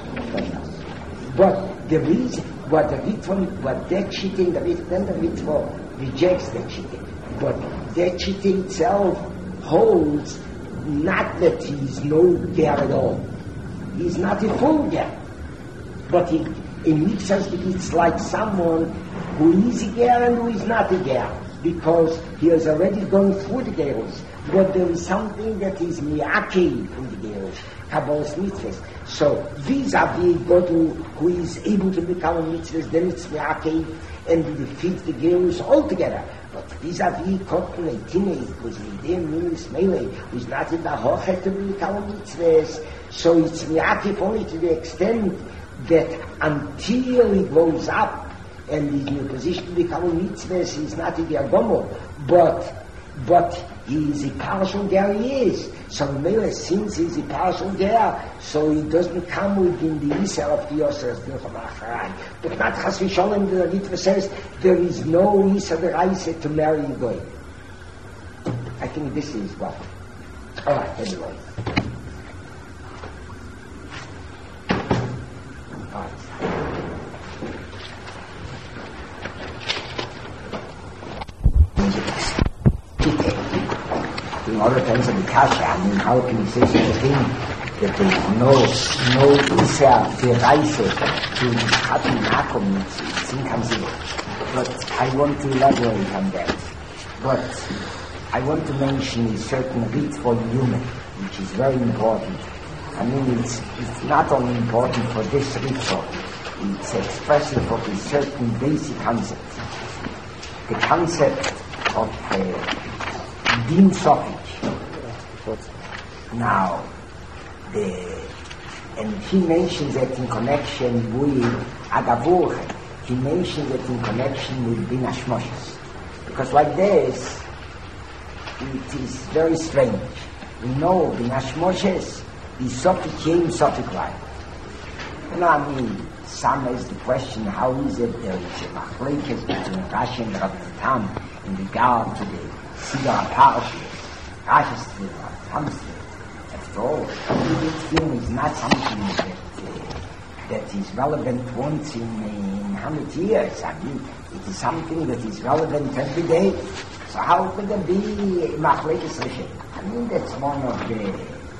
But the reason, what the Ritva, what that cheating, the Ritva, the Ritva rejects that cheating. But that cheating itself holds not that he is no Ger at all. He is not a full Ger. But he, in Mitzvahs, it's like someone who is a Ger and who is not a Ger, because he has already gone through the Gerus. But there is something that is Mi'akev in the Gerus, Kabbalah's Mitzvahs. So vis-a-vis God who, who is able to become Mitzvahs, then it's Mi'akev, and we defeat the Gerus altogether. But vis-a-vis Kotten and Tinei, because Nidem Minis Mele, who is not in the Hochet to become Mitzvahs, so it's Mi'akev only to the extent that until he grows up and is in a position to become Mitzvahs, he's not in the Agomo, but, but He's a partial there he is. So Mele, since he's a partial there, so he doesn't come within the Isa of the Yosef Bilchamachai. But not Chas V'Sholem, the Ritva says, there is no Isa Deraisa to marry a Goy. I think this is what. Alright, anyway. In other terms of the Kasha, I mean, how can you say such a thing that there is no, no Isa Deraisa to Chati Nakom? It's, it's inconceivable. But I want to elaborate on that. But I want to mention a certain ritual human, which is very important. I mean, it's, it's not only important for this ritual, it's expressive of a certain basic concept. The concept of uh, Din Sofik. Now, the, and he mentions that in connection with Agavur, he mentions it in connection with Bin Hashmoshes. Because like this, it is very strange. We know Bin Hashmoshes is Sofik Yem, Sofik Life. You know, I mean, some is the question, how is it there is a machlekes between Rashi and Rabbi Tam in regard to the Siddur HaParashas, Rashi's Siddur, Tam's Siddur. After all, this film is not something that uh, that is relevant once in, in one hundred years. I mean, it is something that is relevant every day. So how could there be machlekes Rashi? I mean, that's one of the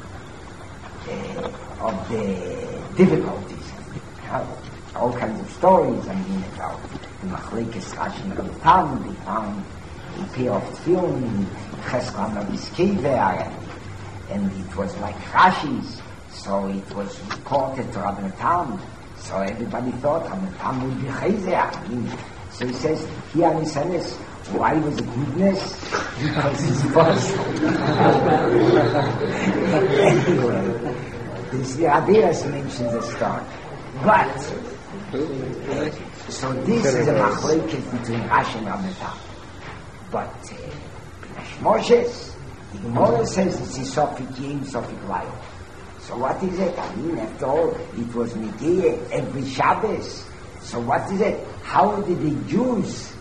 uh, of the difficulties. How, all kinds of stories, I mean, about the machlekes Rashi and Rabbi Tam. They found a pair of tefillin, Cheskam of Iskever, and it was like Rashi's, so it was reported to Rabbi Tam. So everybody thought Rabbi Tam would be Chayzer. I mean, so he says, here he says, why was it goodness? Because it's possible. Anyway, this the ideas mentions the story. But, uh, so this is a machlekes between Rashi and Rabbi Tam. But, uh, Moshes, the Gemara says it's a Sofik Yem, Sofik Life. So what is it? I mean, after all, it was Megillah every Shabbos. So what is it? How did the Jews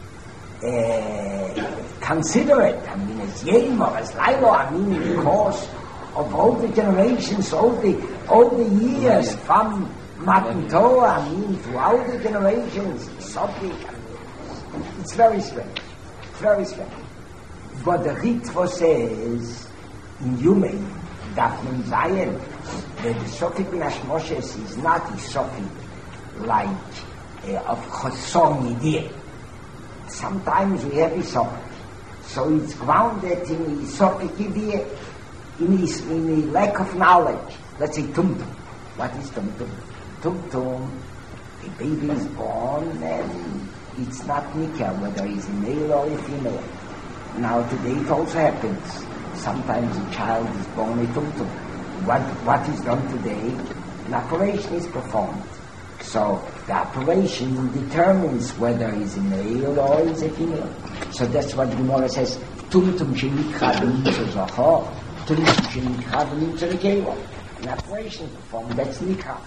uh, consider it? I mean, as Yem or as Lailo, I mean, because of all the generations, all the, all the years from Matan Torah, I mean, throughout the generations, Sofik, it's very strange. It's very strange. But the Ritva says, in Yumei, Dafnim Zayin, that the Sofik Bin Hashmoshes is not a Sofik like uh, of Chosong Idea. Sometimes we have a Sofik. So it's grounded in a Sofik Idea, in a, in a lack of knowledge. Let's say Tumtum. What is Tumtum? Tumtum, a baby is born and it's not Nikah, whether he's a male or a female. Now today it also happens. Sometimes a child is born a tumtum. What, what is done today? An operation is performed. So the operation determines whether he's a male or he's a female. So that's what Gemara says, Tumtum shenikha v'nimtza zachor, Tumtum shenikha v'nimtza rekeva. An operation is performed, that's nikha.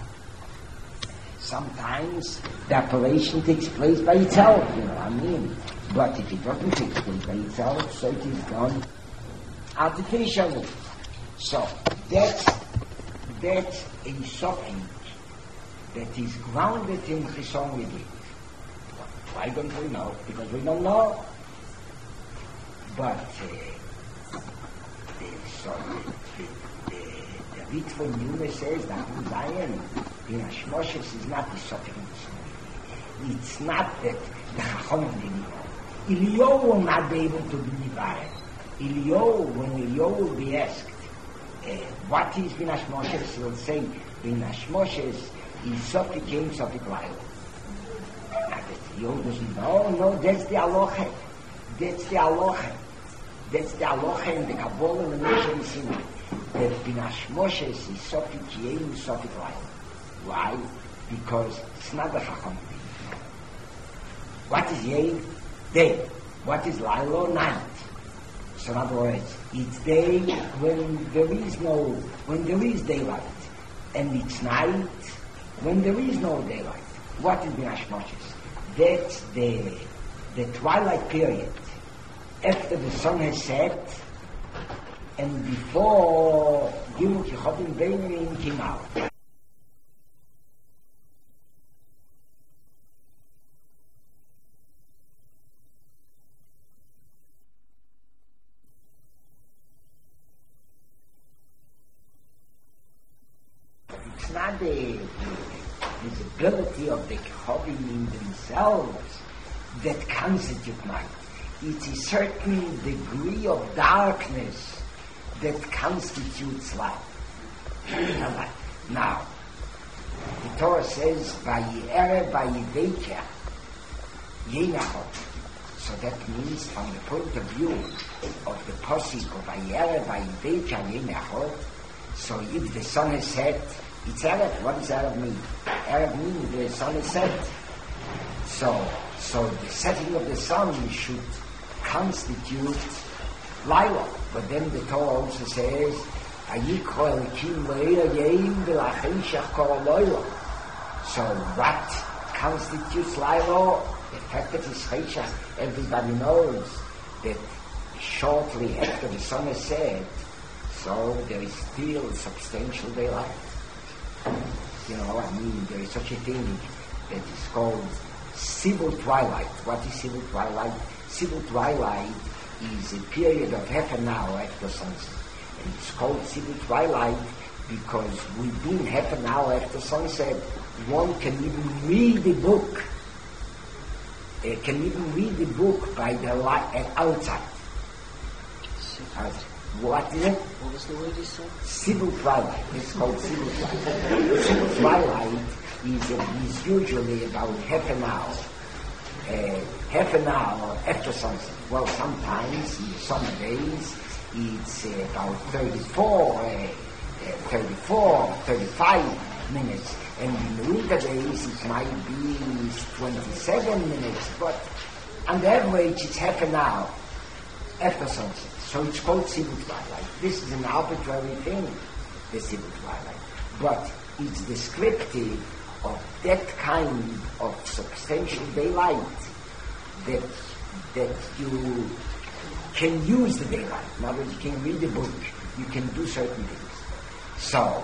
Sometimes the operation takes place by itself, you know what I mean? But if it doesn't take place by itself, so it is done artificially. So that's, that's a Sofik that is grounded in Chesong Yidit. Why don't we know? Because we don't know. But uh, the, so the, the, the, the Ritva Yuma says that in Zion, Bin Hashmoshes is not the Sofik in Chesong Yidit. It's not that the Chacham didn't know. Eliyahu will not be able to be Nivareh. Eliyahu, when Eliyahu will be asked, uh, what is Bin Hashmoshes, he will say, Bin Hashmoshes is Sofik Yem, Sofik Life. Eliyahu doesn't know, no, that's the Aloha. That's the Aloha. That's the Aloha in the Kabbalah and the Mishnah Sinai. That Bin Hashmoshes is Sofik Yem, Sofik Life. Why? Because it's not the Chacham. What is Yem? Day. What is Lailo? Night. So in other words, it's day when there is no, when there is daylight, and it's night when there is no daylight. What is the Hashmoshes? That's the the twilight period after the sun has set and before Gimel Kichotim Beinim came out. It's not the, the visibility of the Kehovim themselves that constitute night. It's a certain degree of darkness that constitutes light. Now, the Torah says, "Vayere vayiveker yenachol." So that means, from the point of view of the pasuk of "Vayere vayiveker yenachol," so if the sun is set, it's Erev. What does Erev mean? Erev means the sun is set. So, so the setting of the sun should constitute Laila. But then the Torah also says, "Ayikro Elokim le'ir yeim v'lachem shechkor Laila." So what constitutes Laila? The fact that it's Cheshach. Everybody knows that shortly after the sun is set, so there is still substantial daylight. You know, I mean, there is such a thing that is called civil twilight. What is civil twilight? Civil twilight is a period of half an hour after sunset. And it's called civil twilight because within half an hour after sunset, one can even read the book. Uh, can even read the book by the light uh, outside. Uh, what is it? What was the word you said? Civil twilight. It's called civil twilight. Civil twilight is, uh, is usually about half an hour. Uh, half an hour after sunset. Well, sometimes in some days it's uh, about thirty-four, uh, uh, thirty-four, thirty-five minutes, and in the winter days it might be twenty-seven minutes, but on the average it's half an hour after sunset. So it's called civil twilight. This is an arbitrary thing, the civil twilight, but it's descriptive of that kind of substantial daylight that that you can use the daylight. In other words, you can read the book, you can do certain things. So,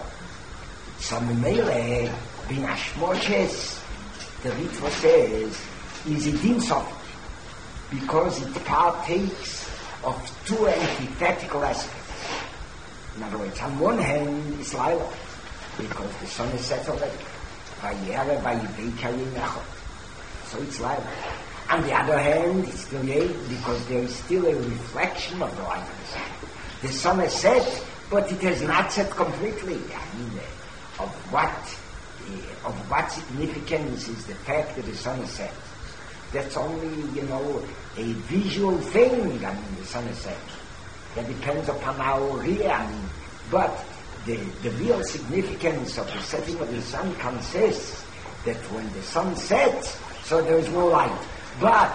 so Memele, bin Hashmoshes, the Ritva says, is a din sofik, because it partakes of two antithetical aspects. In other words, on one hand, it's Laila, because the sun is set already. Vayere vayiveker yenachol. So it's light. On the other hand, it's still yay because there is still a reflection of the light of the sun. The sun is set, but it has not set completely. I mean, uh, of what uh, of what significance is the fact that the sun is set? That's only, you know, a visual thing. I mean, the sun is set. That depends upon our rear. I mean, but The, the real significance of the setting of the sun consists that when the sun sets, so there is no light. But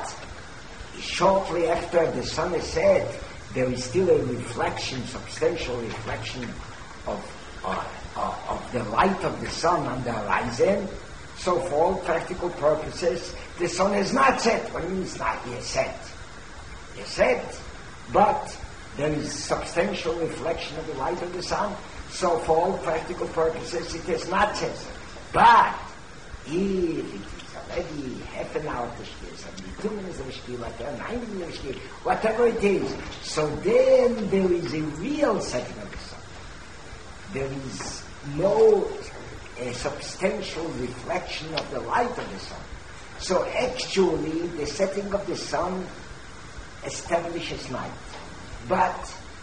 shortly after the sun is set, there is still a reflection, substantial reflection of, uh, uh, of the light of the sun on the horizon. So for all practical purposes, the sun is not set. What means not yet set? It's set, but there is substantial reflection of the light of the sun. So for all practical purposes, it is not set. But if it is already half an hour to shkir, seventy-two minutes of shkir, whatever, ninety minutes of shkir, whatever it is, so then there is a real setting of the sun. There is no a substantial reflection of the light of the sun. So actually, the setting of the sun establishes night. But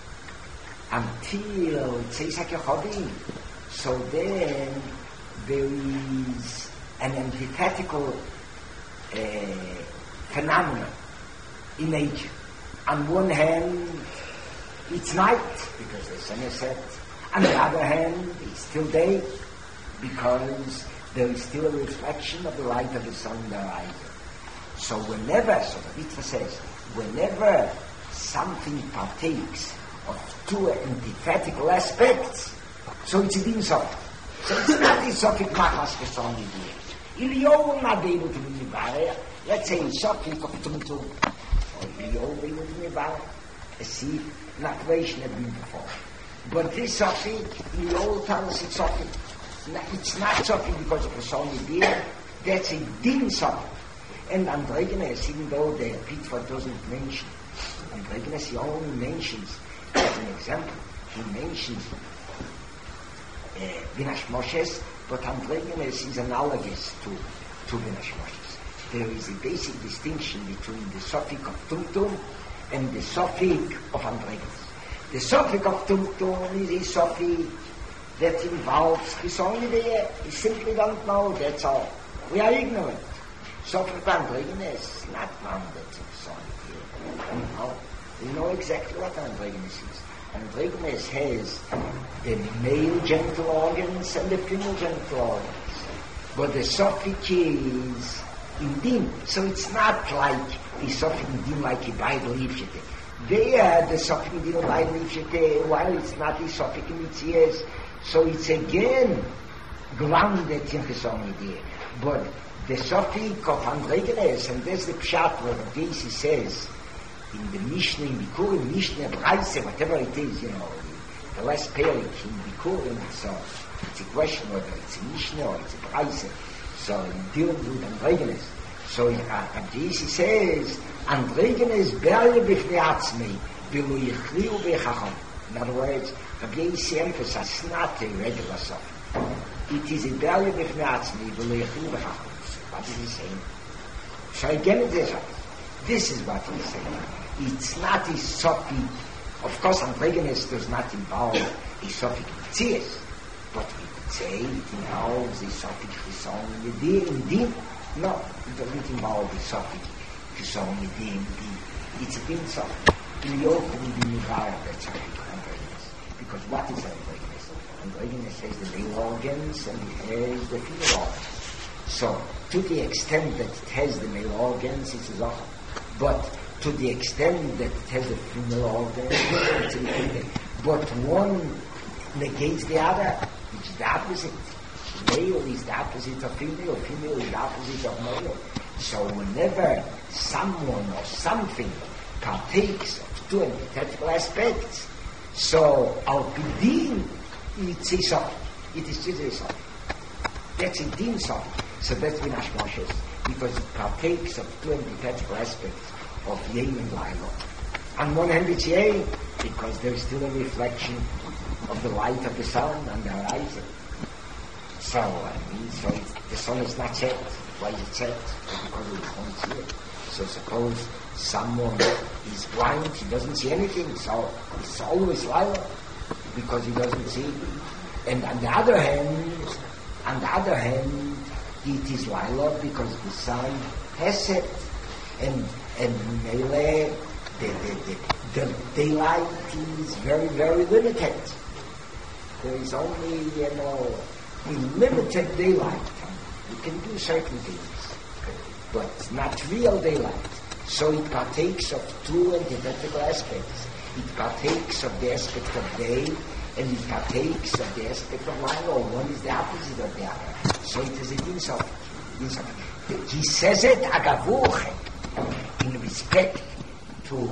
until Tzeisak Yechodim, so then there is an antithetical uh, phenomenon in nature. On one hand, it's night because the sun is set. On the other hand, it's still day because there is still a reflection of the light of the sun in the horizon. So whenever, so the Ritva says, whenever something partakes of two antithetical aspects, so it's a din sofik. So it's not a sofik machas kesong idea. Eliyahu not able to be mibarech. Let's say sofik of tumtum. Or Eliyahu able to be mibarech. A seed, not creation had been performed. But this sofik, Eliyahu tells us it's sofik. It's not sofik because of kesong idea. That's a din sofik. And Androgenes, even though the Pitva doesn't mention, Androgenes, he only mentions, as an example, he mentions uh, Vinash Moshes, but Androgenes is analogous to, to Vinash Moshes. There is a basic distinction between the Sofik of Tumtum and the Sofik of Androgenes. The Sofik of Tumtum is a Sofik that involves his only there. He simply don't know, that's all. We are ignorant. Sofik of Androgenes is not one that's solid here. We know, we know exactly what Androgenes is. Androgenes has the male genital organs and the female genital organs. But the Sofik is in din. So it's not like the Sofik in din like a Bible Ifshete. There, the Sofik in din of Bible Ifshete, while it's not the Sofik in Mitzias, so it's again grounded in his own idea. But the Sofik of Androgenes, and that's the Pshat where the says, in the Mishnah, in Bikurim, Mishnah, Braise, whatever it is, you know, the, the last parak in Bikurim, so it's a question whether it's a Mishnah or it's a Braise. So in dealing with Androgenes, so uh, Abdisi says, Androgenes berle b'fnei atzmei, v'lo yichriu b'chacham. In other words, Abdisi emphasizes, it's not a regular Sofik. It is a berle b'fnei atzmei, v'lo yichriu b'chacham. What is he saying? So again it is, this is what he's saying. It's not a Sofik. Of course, Androgenes does not involve a Sofik Mitzias, but we could say it involves a Sofik Chisong Yedim. No, it doesn't involve a Sofik Chisong Yedim. It's a din Sofik. Eliyahu will be Nivara, that's Sofik Androgenes. Because what is Androgenes? Androgenes has the male organs and it has the female organs. So, to the extent that it has the male organs, it's a Zohar. But to the extent that it has the female organs, it's a female. But one negates the other, which is the opposite. Male is the opposite of female, female is the opposite of male. So whenever someone or something partakes of two antithetical aspects, so al-pidin, it's a Sofik. It is just a Sofik. That's a din Sofik. So that's Vinash Moshes, because it partakes of two antithetical aspects of Yein and Laila. On one hand it's Yein, because there is still a reflection of the light of the sun on the horizon. So, I mean, so it's, the sun is not set. Why is it set? Because we can't see it. So suppose someone is blind, he doesn't see anything, so it's always Laila, because he doesn't see. And on the other hand, on the other hand, it is Laila because the sun has set, and and Mele, the, the, the, the daylight is very, very limited. There is only, you know, a limited daylight. You can do certain things, but not real daylight. So it partakes of two antithetical aspects. It partakes of the aspect of day, and it partakes of the aspect of Laila. One is the opposite of the other. So it is a din Sofik. He says it agavuch in respect to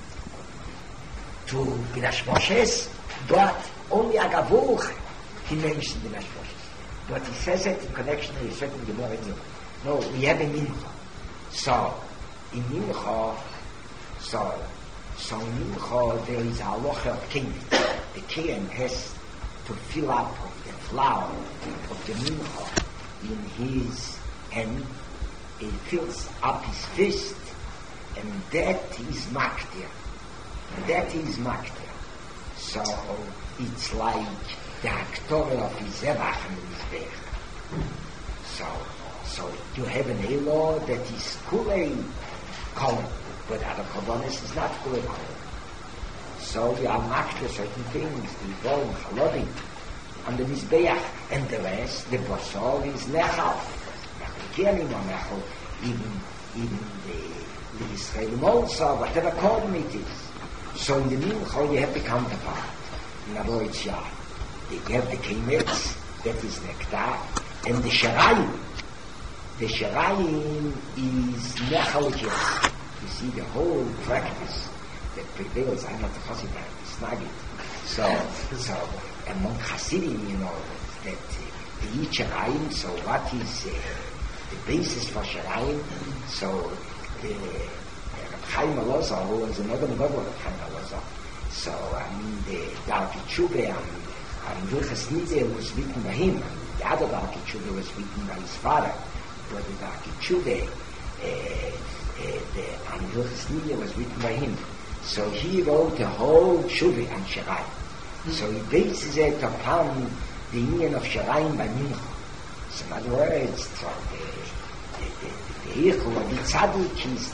to Vinash Moshes, but only agavuch he mentioned Vinash Moshes. But he says it in connection with a certain Gemara. No, we have a mincha. So in mincha, so so in mincha there is a halacha of king. The king has to fill up the flour of the mincha in his hand. He fills up his fist, and that is maktir. That is maktir. So it's like the haktorah of his zevach and his bech. So, so you have an elo that is kulei kolon, but other korbanos is not kulei kolon. So we are maktir certain things, the vol, halodi, on the mizbeach, and the rest, the basol is nechal. Even, even the the Israelim also, whatever cordon it is. So in the Mincha you have the counterpart. In other words, yeah, you have the Kemetz, that is Nektar, and the Sharayim. The Sharayim is Nechalikias. You see the whole practice that prevails. I'm not a Chassid, it's not it. So, so among Hasidim, you know, that uh, the each Sharayim, so what is uh, the basis for Sharayim? So, the Reb Chaim Elazar, who was another model of Reb Chaim Elazar. So, I mean, the Darkei Tshuva and Hilchos Nidei was written by him. The other Darkei Tshuva was written by his father. But the Darkei Tshuva, uh, uh, the and Hilchos Nidei was written by him. So he wrote the whole Tshuva on Sharayim. Mm-hmm. So he bases it upon the union of Sharayim by Mincha. So in other words, so the the Eichel of the Tzaddik is,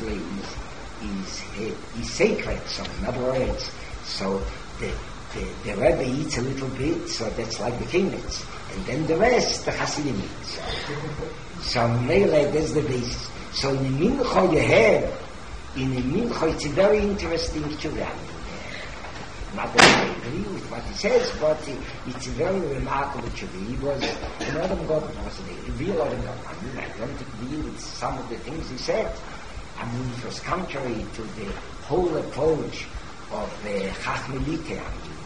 is, uh, is sacred. So in other words, so the the, the Rebbe eats a little bit, so that's like the Kemetz. And then the rest, the Hasidim eat. So, so Mele, that's the basis. So in the Mincha you have, in the Mincha it's a very interesting Tshuva. Not that I agree with what he says, but it's a very remarkable Tshuva. He was an Adam God, wasn't he? A real Adam God. I mean, I don't agree with some of the things he said. I mean, it was contrary to the whole approach of the Chachmelite. I mean,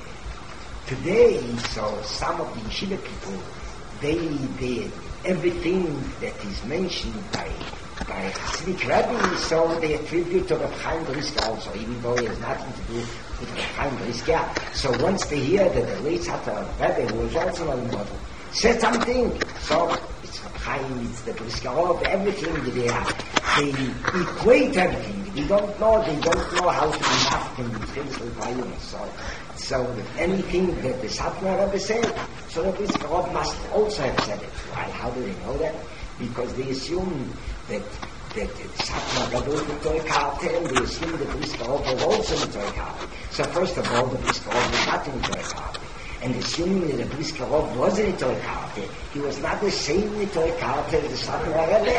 today, so some of the yeshiva people, they, they, everything that is mentioned by by Hasidic rabbis, so they attribute to Reb Chaim Brisker also, even though it has nothing to do with Reb Chaim Brisker. So once they hear that the late Satar Rebbe, who was also a model, said something, so it's Reb Chaim, it's the Brisker, all everything they are, they equate everything. They don't know, they don't know how to be nafkin in things with Hayim. So, so anything that the Satmar Rebbe said, so the Brisker must also have said it. Why? How do they know that? Because they assume that that Satmar Rebbe was in Torah Karte, and they assume that Brisker was also in Torah Karte. So first of all, the Brisker was not in Torah Karte. And assuming that the Brisker was in Torah Karte, he was not the same in Torah Karte as the Satmar Rebbe.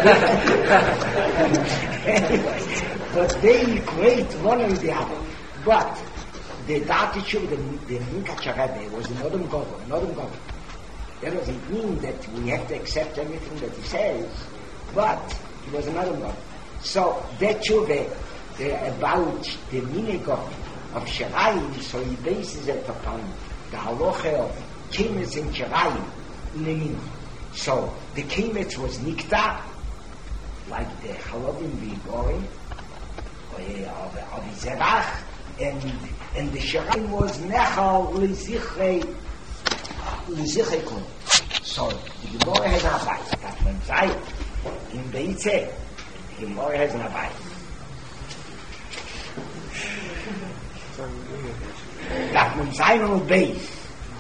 Anyway, but they equate one and the other. But the Darkei Tshuva, the, the Minkach Rebbe, was an Odom Gadol, an Odom Gadol. That doesn't mean that we have to accept everything that he says, but he was another one. So that Tshuva uh, about the minhag of Sharayim, so he bases it upon the halacha of Kemetz and Sharayim in the minhag. So the Kemetz was Nikta, like the Chalobim V'Igorim, of the Zerach, and and the Sharayim was Nechal L'Zichrei L'Zichrei Kol. So the Gemara has an Abayis. That means I, in Beitze, the Gemara has an Abayis. That means I know base.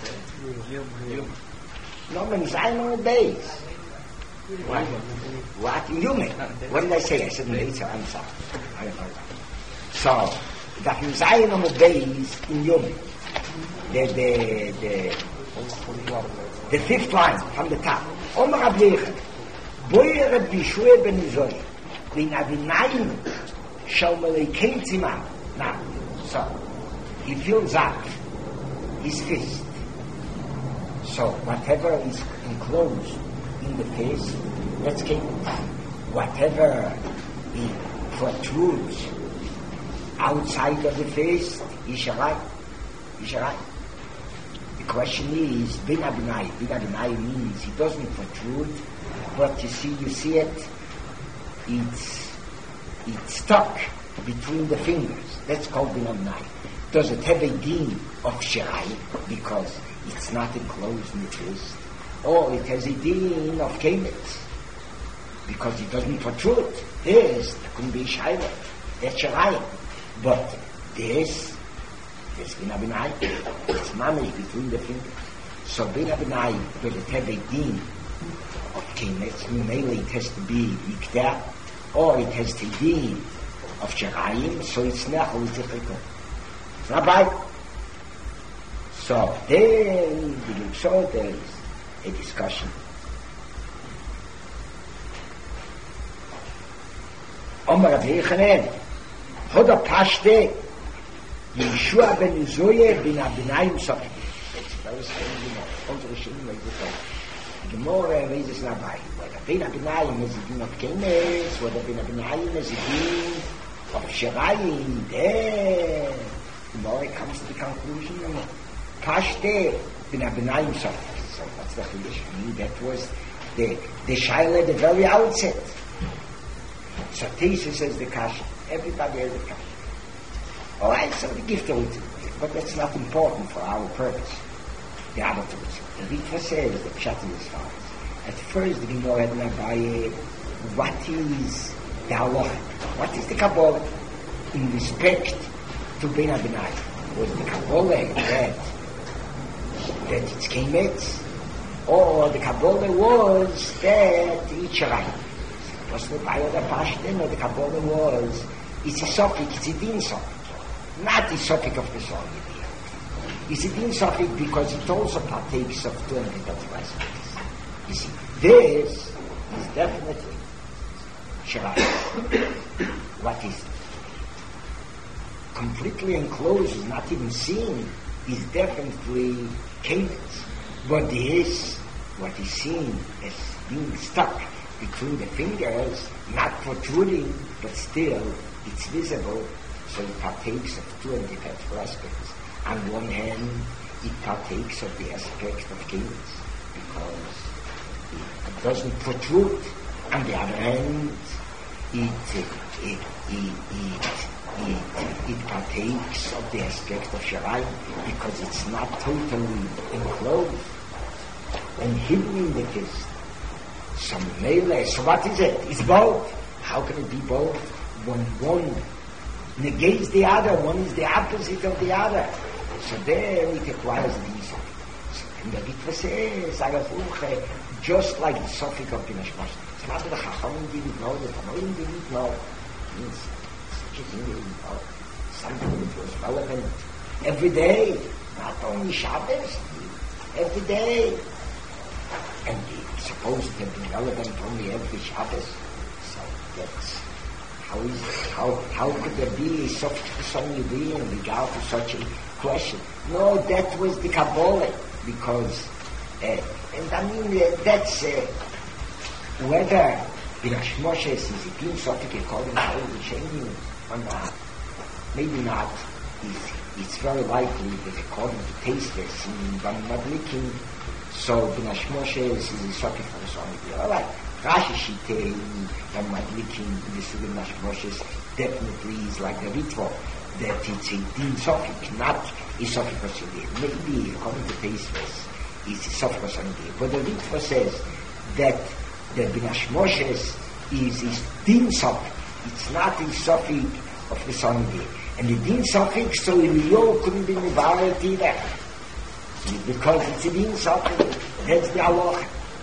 No, means I know base. What? What? In Yume. What did I say? I said in Beitze. I'm sorry. I heard that. So that means I know base in Yume. The the the. The fifth line from the top. Omer Ableichem, Boyer Reb Yeshua ben Zoy, Bin Avinayim Shal Meleikein Tzimam. Now, so he fills up his fist. So whatever is enclosed in the face, let's keep it. Whatever he protrudes outside of the face, Yisharai, Yisharai. The question is, Bin Abinai. Bin Abinai means he doesn't protrude, but you see, you see it, it's, it's stuck between the fingers. That's called Bin Abinai. Does it have a din of Sharayim because it's not enclosed in the fist? Or it has a din of Kemetz because it doesn't protrude. This, there couldn't be Shayla. That's Sharayim. But this, It's Bin Abinai, it's mamish between the fingers. So Bin Abinai, does it have a din of Kemetz? Mainly it has to be Mikdeh, or it has the din of Sharayim, so it's Nechal L'Zichrei. It's not right. So then, so there is a discussion. Omer Rav Yechanan, Hoda Pashte, Yeshua ben Zoye bin Abinayim Sofik. It's very strange, you know. Unsere Schienen like this. The Gemara raises an Abai. Whether bin Abinayim is a din of Kenes, whether bin Abinayim is a din of Sherayim, there. The Gemara comes to the conclusion, you know. Pashte bin Abinayim Sofik. So that's the Chiddush. That was the, the Shaila at the very outset. So Tisa says the Kasha. Everybody has the Kasha. All right, so the gift of it, but that's not important for our purpose. The other things. The Ritva says the Pshat is as follows. At first, the Gemara had an Abaye, what is the Halacha? What is the Kabbalah in respect to Ben Abinai? Was the Kabbalah that that it's Kemetz, or the Kabbalah was that it's Sharayim? Was the Bayo the Pashten, or the Kabbalah was it's a Sofik, it's a Din Sofik. Not the Sofik of the song. It's a Din Sofik because it also partakes of two hundred aspects. You see, this is definitely Sharayim. What is it? Completely enclosed, is not even seen, is definitely Kemetz. What is, what is seen as being stuck between the fingers, not protruding, but still it's visible, so it partakes of two indefectible aspects. On one hand, it partakes of the aspect of Kemetz, because it doesn't protrude. On the other hand, it, it, it, it, it, it partakes of the aspect of Sharayim, because it's not totally enclosed and hidden in the fist. Some melee. So what is it? It's both. How can it be both? When one negates the other, one is the opposite of the other. So there it acquires these. So and the Ritva says, just like the Sofik of Bin Hashmash. It's not that the Chachamim didn't know, the Tanoim didn't know. It means such a thing they didn't know. Something that was relevant every day, not only Shabbos, every day. And it's supposed to have been relevant only every Shabbos. So that's how is how how could there be such some idea in regard to such a question? No, that was the Kabbalah, because uh, and I mean uh, that's uh, whether the Hashmoshes is a Din Sofik according to all the changing or not. Maybe not. It's, it's very likely that according to Tastes in Ban Madlikin, so the Hashmoshes is a Sofik for the Song. All right. Rashi Shitei and Madlikin, the Sugan Hashmoshes definitely is like the Ritva, that it's a Din Sofik, not a Sofik for Song. Maybe according to Tastes, it's a Sofik for Song. But the Ritva says that the Bin Hashmoshes is a Din Sofik. It's not a Sofik of the Song. And the Din Sofik, so Eliyahu couldn't be Mivaret either. Because it's a Din Sofik, that's the Halacha.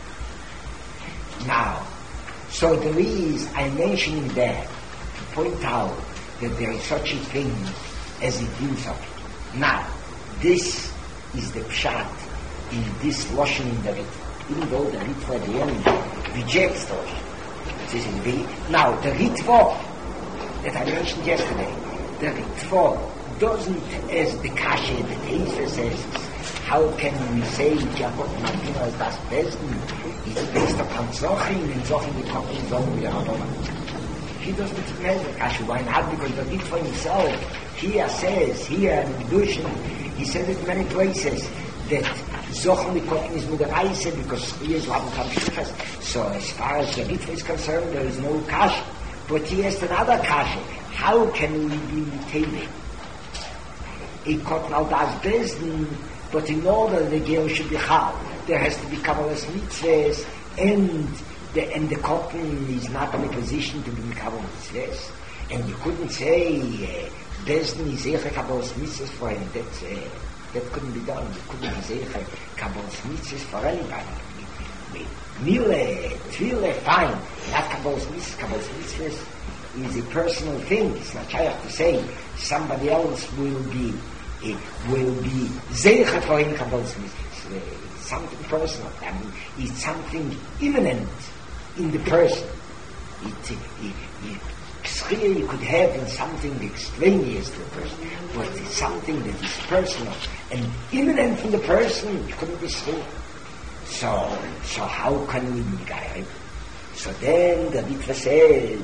Now, so there is, I'm mentioning that to point out that there is such a thing as a Din Sofik. Now, this is the Pshat in this Lashon in the Ritva. Even though the Ritva at the end rejects the Lashon. Now, the Ritva that I mentioned yesterday, the Ritva doesn't, as the Kasha, the Teisa says, how can we say Jacob Martina as das Besten? It's based upon Zochim, and Zochim we talk in Zochim we are. He doesn't measure Kasha. Why not? Because the Ritva himself here says, here in the Kedushin, he says it many places, that Zochim we talk is Mudaraisa, because he is Labu Kamshifas. So as far as the Ritva is concerned, there is no Kasha. But he has another Kasha. How can we be Mutavim? He caught now das Besten, but in order the girl should be hal, there has to be Kabbalah's mitzvahs, and the and the cotton is not in a position to be Kabbalah's mitzvahs. And you couldn't say uh, Bezdin is Eicha Kabbalah's mitzvahs for him. That uh, that couldn't be done. You couldn't say Eicha Kabbalah's mitzvahs for anybody. Mile, Tvile, fine. Not Kabbalah's mitzvahs. Kabbalah's mitzvahs is a personal thing. It's not shaykh to say somebody else will be. It will be Zeicha for him Kabbalah's mitzvahs. It's something personal. I mean, it's something imminent in the person. It, it, it, Schia you could have in something extraneous to the person, but it's something that is personal and imminent from the person. You couldn't be Schia. So, so how can we be Geir? So then the Ritva says,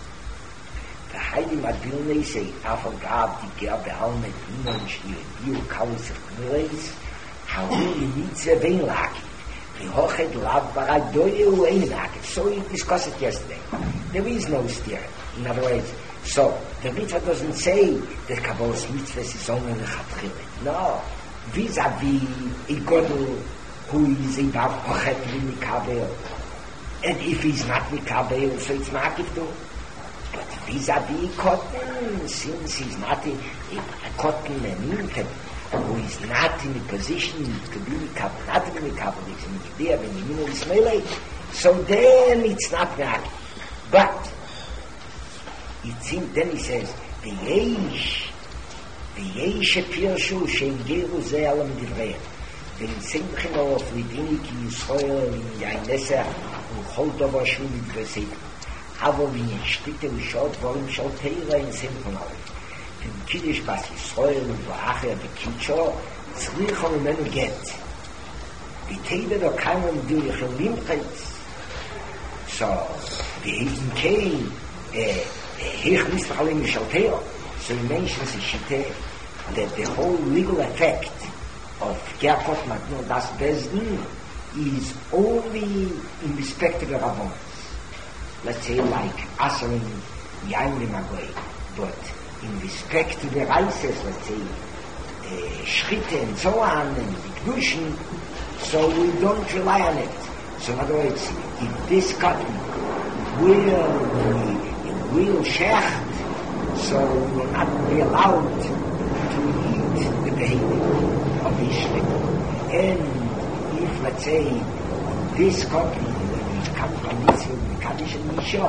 the Heilige Madbilne say, Afal Gab, die Gerbe Alme, Dino, Schia, Dio, Kaus, Gnureis, how we need to be lucky. The Hochet Lav Baradoyu Ein Lucky. So we discussed it yesterday. There is no steer. In other words, so the Ritva doesn't say that Kabbalah's mitzvah is only the Chatchile. No. Vis-a-vis a Godel who is a Bav Hochet Mikabel. And if he's not Mikabel, so it's not Giftu. But vis-a-vis Cotton, since he's not a, a, a Cotton and Minket, who is not in a position to be Mikabel, not to be Mikabel, he's in the idea when you know it's melee, so then it's not Mikabel. But it's in, then he says, the Eish, the Eish Pirshu, Shem Geru Ze Alam Divrei, the Simchen of Lidini Ki Yisrael in Yainesa, and Choltova Shu Midvesei, Avo Vin Shtite Ushot, Vorim Shal Teira in Simchen of in Kiddush Bas Yisrael and V'acher B'Kitsho, Tzricha Memenu Get. The Teira do Kaimon Du Yechelim Chetz. So, the Eichen Kei, eh, Hech Misraelim Mishalteo. So he mentions in Shite that the whole legal effect of Gerkot Matno Das Bezdin is only in respect to the Rabbanos. Let's say like Asarim Yaim Limagoi, but in respect to the Reises, let's say uh, Schritte and so on, and the Kedushin, so we don't rely on it. So in other words, if this cotton will be real shecht, so we will not be allowed to eat the behavior of Ishmael. And if, let's say, this copy, when we come from this, we Kaddish and Isha,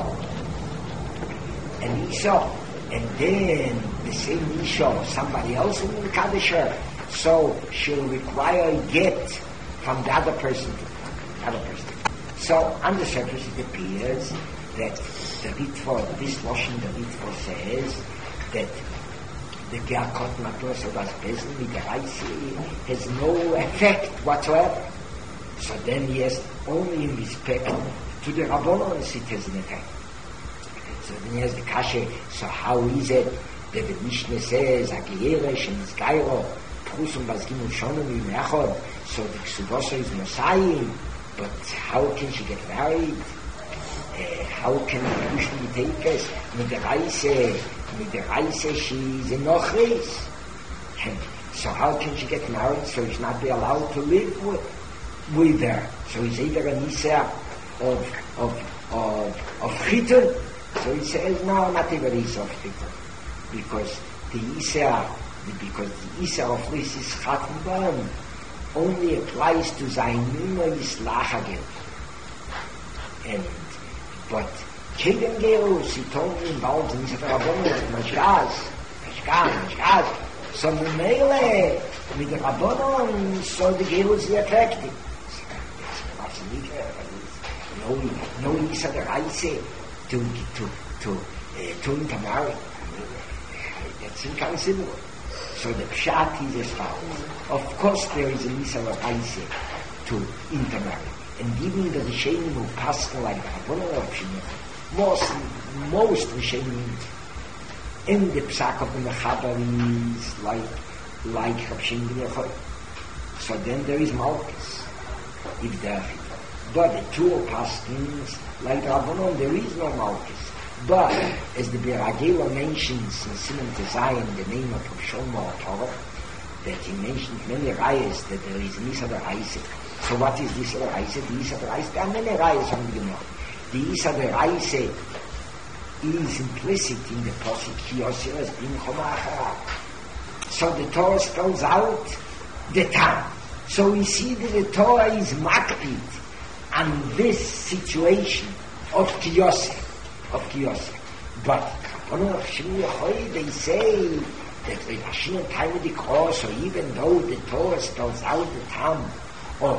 and Isha, and then the same Isha, somebody else will Kaddish her, so she'll require a get from the other person to the other person. So on the surface it appears that the Ritva, this Lashon, the Ritva says that the Gerkot Matos of Asbezin with the Raisi has no effect whatsoever. So then yes, only in respect to the Rabbanos it has an effect. So then he has the Kashe, so how is it that the Mishnah says, Agiyeresh and Izgairo, Prusum Bazgim Shonim in Echod, so the Ksubosa is Mosai, but how can she get married? Uh, how can the Kedushin be taken? With the Reise, with the Reise, she's in Nochris. And so how can she get married? So she's not be allowed to live with, with her. So he's either an Isa of, of, of, of Chitun. So he says, no, not even Isa of Chitun. Because the Isa, because the Isa of this is Chatun only applies to Zainuna Yislachagel. And but Kedem Geus, he told me involved in Isa Rabbanon, Mashkaz, Mashkaz, Mashkaz. So the Mele, with the Rabbanon, so the Geus is effective. No, no Isa the Reise to, to, to, uh, to intermarry. That's inconceivable. So the Pshat is as follows. Of course there is a Isa the Reise to intermarry. And even the Rishenim who pass like the Rabbanon of Shemim, most, most Rishenim in the Psak of the Mechaber is like, like Rabshin bin Yochai. So then there is Malchus. If there, but the two Pastins, like the Rabbanon, there is no Malchus. But, as the Biragela mentions in Siman Tezayin, the name of Shlomo Torah, that he mentions many rayas that there is Nisa the Reise. So what is this other Reise? The Isa the Reise, there are many Reise on the Gemara. The Isa the Reise is implicit in the Posik Kiyosir as Bim Chomachara. So the Torah spells out the time. So we see that the Torah is makpid on this situation of Kiyosir, of Kiyosir. But Kapono of Shemu Yochai, they say that the Hashem time of the cross, or even though the Torah spells out the time of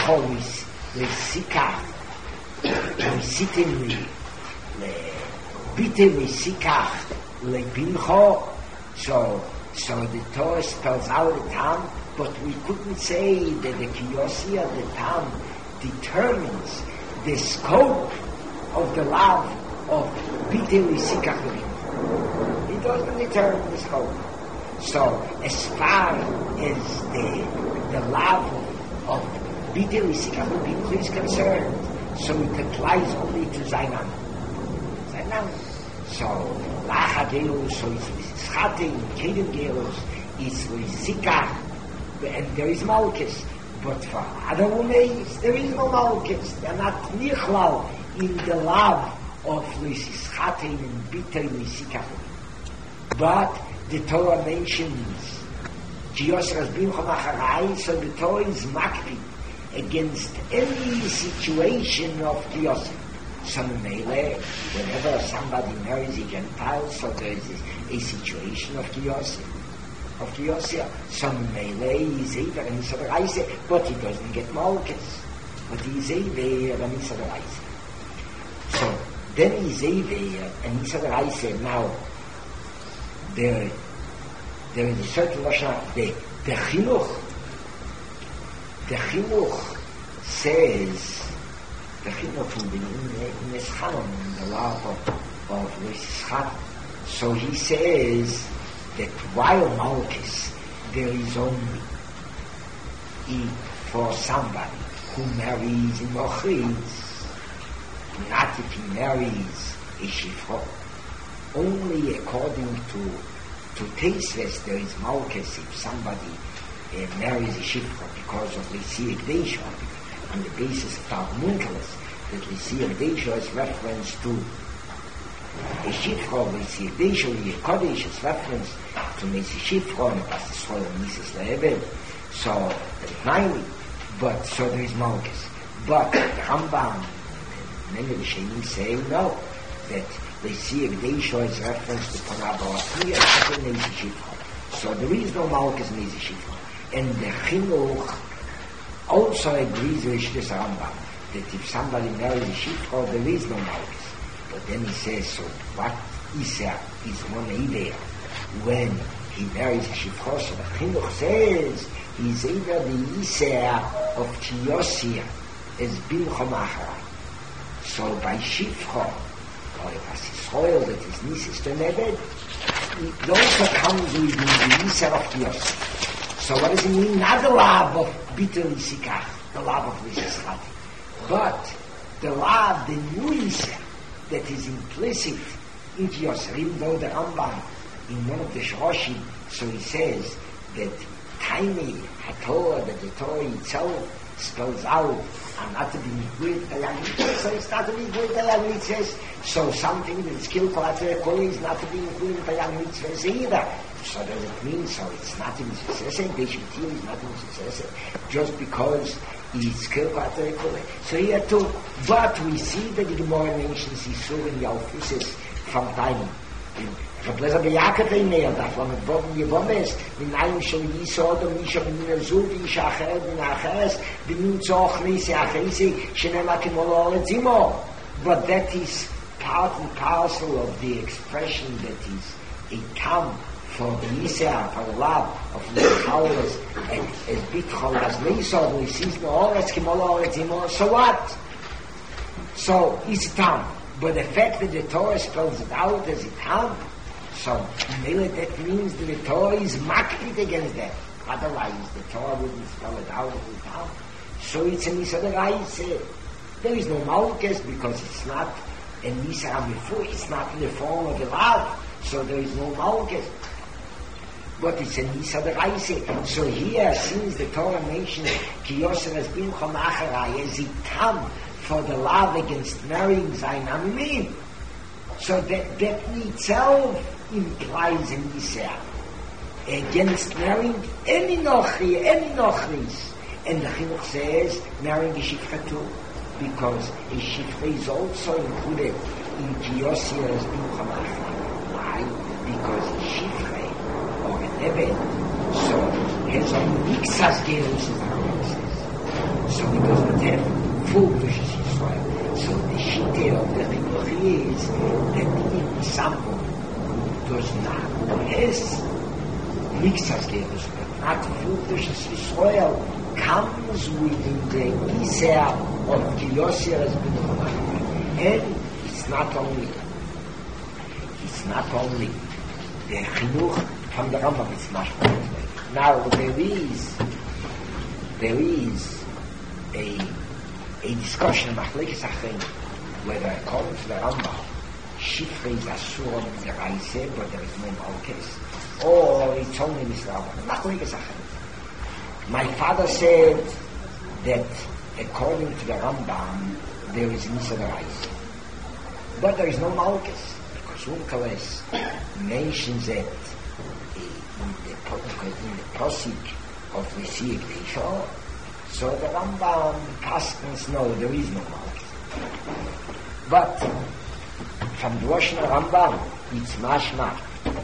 Bitchonis, the Sikah, the sitting, the bitte misikach lebincho. So, so the Torah spells out the time, but we couldn't say that the kiyosi of the time determines the scope of the love of bitte misikach lebincho. It doesn't determine the scope. So, as far as the the love of bitte misikach lebincho is concerned, so it applies only to Zainam. Zainam. So, Lacha Geus, so it's Schating, Kedem Geus, it's Zikach, and there is Malchus. But for other women, there is no Malchus. They're not Nichlal in the love of Schating and Bitter Zikach. But the Torah mentions Kiyos Rasbim Chomacharai, so the Torah is Makpi against any situation of Kiyos. Some Mele, whenever somebody marries a Gentile, so there is a, a situation of Kiyos. Of Kiyos, some Mele is either an Israelite, but he doesn't get Malchus. But he is either an Israelite. So then he is either an Israelite. Now, there, there is a certain Lashon, the, the Chinuch, the Chinuch says, the Chinuch in the in Eschalon, in the love of, of Yitzchak. So he says that while Malchus, there is only e, for somebody who marries in Mochritz, not if he marries a Shifra. Only according to to Teisves there is Malchus if somebody uh, marries a Shifra because of Lysia Gdeisha, on the basis of Talmunkeles, that Lysia Gdeisha is reference to a Shifra, Lysia Gdeisha, a Kodesh is reference to Mesi Shifra, and that's the soil of Mises Le'ebed. So, finally, but so there is Malchus. But the Rambam, many of the Sheinim say no, that Lysia Gdeisha is reference to Panabah Atiyah, that's a Mesi Shifra. So there is no Malchus Mesi Shifra. And the Chinuch also agrees with this Rambam that if somebody marries a Shifra, there is no Malchus. But then he says, so what Isa is one idea when he marries a Shifra? So the Chinuch says he's either the Isa of Kiyosia as Bilchom Achara. So by Shifra, or if it's soil that is Nisis to Nebed, it also comes with the Isa of Kiyosia. So what does it mean? Not the love of bitter Sikach, the love of Lysia, but the love, the new Isa, that is implicit in Kiyosar, even though the Rambam, in one of the Shoshim, so he says that tiny HaTorah, that the Torah itself spells out, and not to be with the young mitzvahs, so it's not to be with the young mitzvahs, so something that's skillful at the Torah is not to be included with the young mitzvahs either. So does it mean, so it's not in success, and Beshitil is not in success, just because he's skillful at the Torah. So here too, but we see that the Gemara mentions Yisur and Yalfusis from time. Rablezer B'Yakov Eimer, that one of Bob Yevomes, Minayim Shel Yisod, Misha B'Min Azul, Isha Acheret, Bin Acheres, B'Min Tzoch, Nisi Achesi, Shenema Kimolo Zimo. But that is part and parcel of the expression that is a tam for the Yisra, for the love of the powers, and as Bitchol, as Leisod, we see no Ores, Kimolo Zimo. So what? So it's a tam. But the fact that the Torah spells it out as a tam, so really that means that the Torah is makpid against that. Otherwise, the Torah wouldn't spell it out as a tam. So it's a Nisadarai. There is no Malchus because it's not a Nisadarai. It's not in the form of a love. So there is no Malchus. But it's a Nisadarai. So here, since the Torah mentions Kiyosar has been Chomacharai as a tam for the love against marrying Zayin Amimim. So that, that itself implies an Yisrael against marrying any Nochri, any Nochris. And the Chinuch says marrying a Shifra too, because a Shifra is also included in Kiyosir as being Chomacharai. Why? Because a Shifra, or a Nebed, so has a Mixas Gerus in the says. So he doesn't have full Rishis Yisrael. So the Shittah of the Chinuch is that example, does not has mixas Gerus, but not Fruchtus Yisrael, comes within the Gisea of Kiyosir as B'nai. And it's not only, it's not only the Chinuch from the Rambam, it's much more. Now there is, there is a, a discussion, whether according to the Rambam, Shifre is Asur on the Raise, but there is no Malkes, or it's only Misrabah. My father said that according to the Rambam, there is Nisa the Raise. But there is no Malkes, because Unkeles mentions that in the, in the Posik of the Sieg Deisho, so the Rambam Paskins, no, there is no Malkes. But from the Lashon Rambam, it's mashma.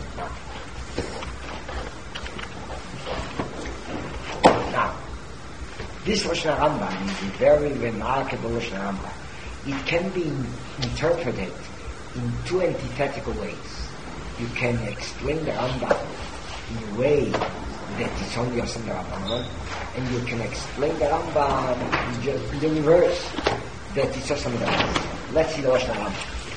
Now, this Lashon Rambam is a very remarkable Lashon Rambam. It can be interpreted in two antithetical ways. You can explain the Rambam in a way that it's only Yosem the Rambam, and you can explain the Rambam in just the reverse, that it's Yosem the Rambam. Let's see the Lashon Rambam.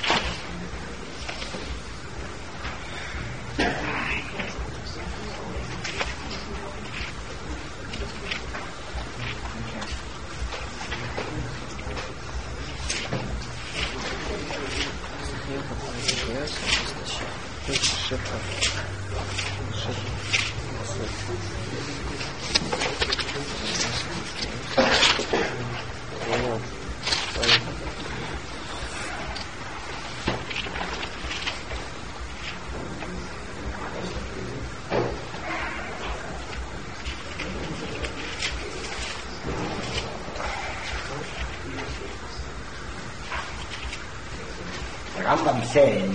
Rambam says,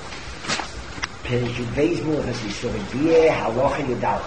Perishut Beis Muchas Yisroel Halacha Yudal.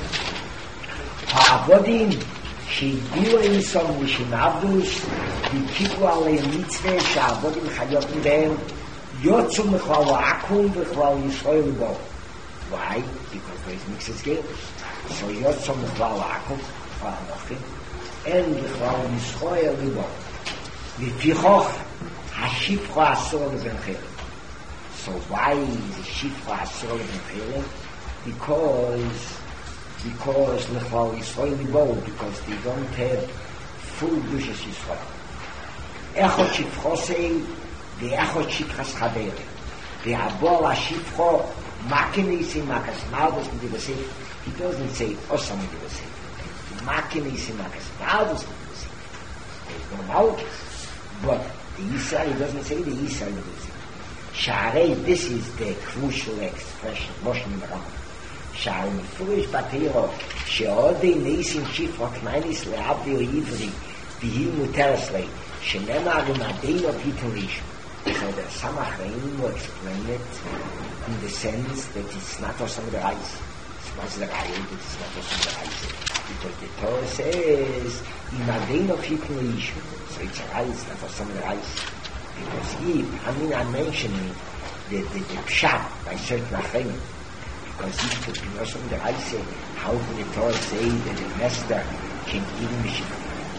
Ha'avodim שהגיעו אינסום ושנעבדוש וקיפו עליהם מצווה שהעבודים חיות בהם יוצאו מכלל העכום וכלל ישראל בו. Why? Because there is mixed gills. So יוצאו מכלל העכום וכלל הנוחים אין בכלל ישראל בו. לפיכוך השפחו אסור לבן חרם. So why is the shifra asur לבן חרם? Because because Lechval Yisrael Libo, because they don't have full Dushas Yisrael. Echot Shifchosei, the Echot Shifchas Chavere. The Abol HaShifcho, Makinisi Makas Maldos Medivasei. He doesn't say Osam Medivasei. Makinisi Makas Maldos Medivasei. There's no Malkis. But the Yisrael, he doesn't say the Yisrael Medivasei. Sharei, this is the crucial expression, Moshe Nimram. שעל מפורש בתירו שעודי ניסים שיפרו כמייניס להבדיל עברי והיא מותרס לי שנאמר למדינו פיתו רישו. So the Samach Reim will explain it in the sense that it's not Osam the Reis. It's not the Reis, it's not Osam the Reis. Because the Torah says למדינו פיתו רישו. So it's a Reis, not Osam the Reis. Because if, I mean I'm mentioning the, the, the Pshat by certain Achreim, because if the Pinosum the Reise, how can the Torah say that the master can give him a ship?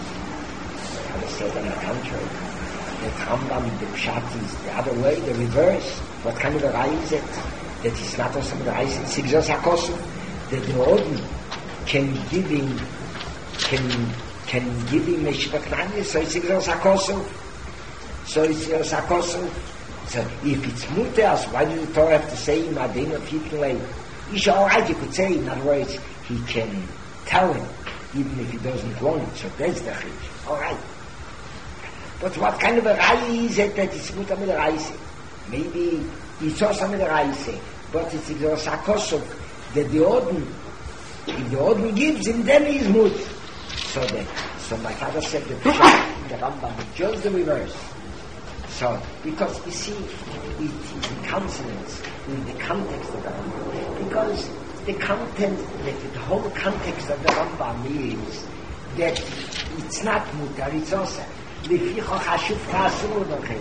I have said on the contrary, that Rambam in the Pshat is the other way, the reverse. What kind of a Rai is it? That it's not also the Rai, it's Sigzos HaKosu. That the Odin can give him, can, can give him a Shiva Knani, so it's Sigzos HaKosu. So it's Sigzos HaKosu. So if it's Mutas, why did the Torah have to say Madina Pitulei? It's all right, you could say, in other words, he can tell him, even if he doesn't want it, so that's the Chiddush. All right. But what kind of a Rai is it that it's Muta with a Raise? Maybe it's also with a Raise, but it's a Sakosov, that the Odin, if the Odin gives him, then he is Mut. So that, so my father said that the Rambam is just the reverse. So, because you see, it is in consonance with the context of the Rambam. Because the content, the, the whole context of the Rambam is that it's not mutar, it's also.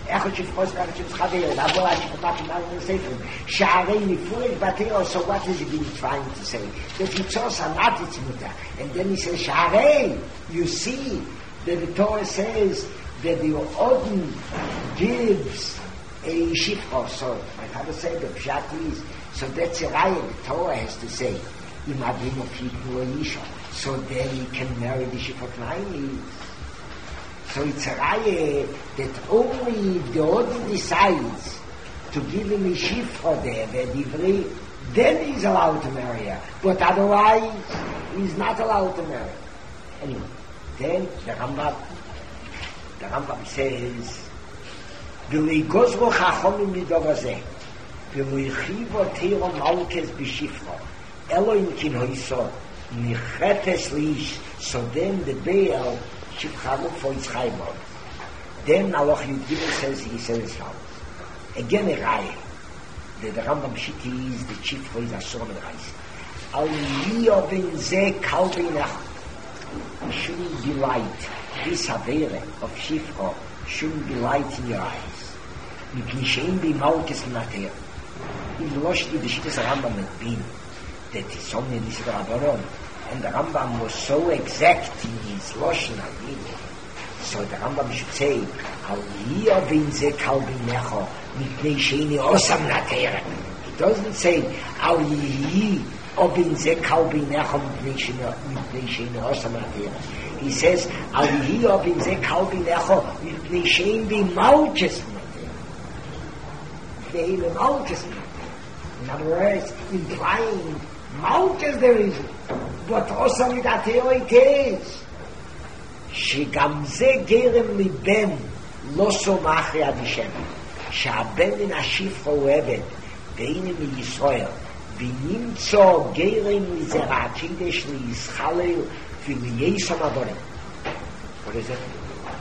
איך שפחוס ואיך שפחבר, לעבור עד שפחת אמר לספר, שערי מפורש בתיאו, so what is he been trying to say? That he chose a natitzmuta, and then he says, שערי, you see, that the Torah says that the Odin gives a shifcha, so my father said, the pshat is, so that's a raya, the Torah has to say, im adin of yitnu isha, so then he can marry the shifcha knaini. So it's a raya that only the Odin decides to give him a shifcha there, where divrei, then he's allowed to marry her, but otherwise he's not allowed to marry her. Anyway, then the Rambam, the Rambam says, "V'lo yigozro chachomim midor hazeh, v'lo yichivo teiro malkes b'shifcha, elo im kin hoiso nichetes liish." So then the Baal shifcha look for his chaybor. Then Malach Yud Gimel says, he says as follows. Again a raya. The, the Rambam Shiti is the shifcha is asur l'reis. Al liyo ben zeh kal b'inach. You shouldn't be light. This Havere of Shifcha shouldn't be light in your eyes. You can shame be malkes l'mater. In the Losh the Shittas Rambam had been that is only this Rabbanon, and the Rambam was so exact in his Loshen Avin. So the Rambam should say, Al hiya bin ze kal b'necho mipnei sheini osam nater. He doesn't say, Al yihi obin ze kal b'necho mipnei sheini osam nater. He says, Al yihi obin ze kal b'necho mipnei sheini malkes nater. Ve'ele malkes nater. In other words, implying malkes there is, but osam nater it is. שגם זה גרם לבן לא סומך יד השם, שהבן מן השפחה הוא עבד והנה מישראל, ונמצא גרם מזרע הקידש לישחלל וליישם הבורם. What is it?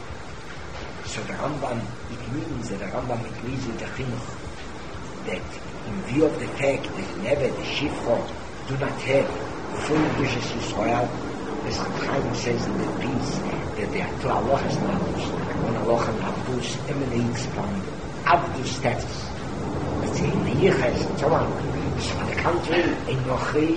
So the Rambam, it means that the Rambam agrees with the Chinuch that in view of the fact that never the shifcha do not have full B'shas Yisrael, as the Chaim says in the piece, that there are two halachas in Abdus. One halacha in Abdus emanates from Abdus status. Let's say in the Yichas and so on. So on the contrary, Enochi,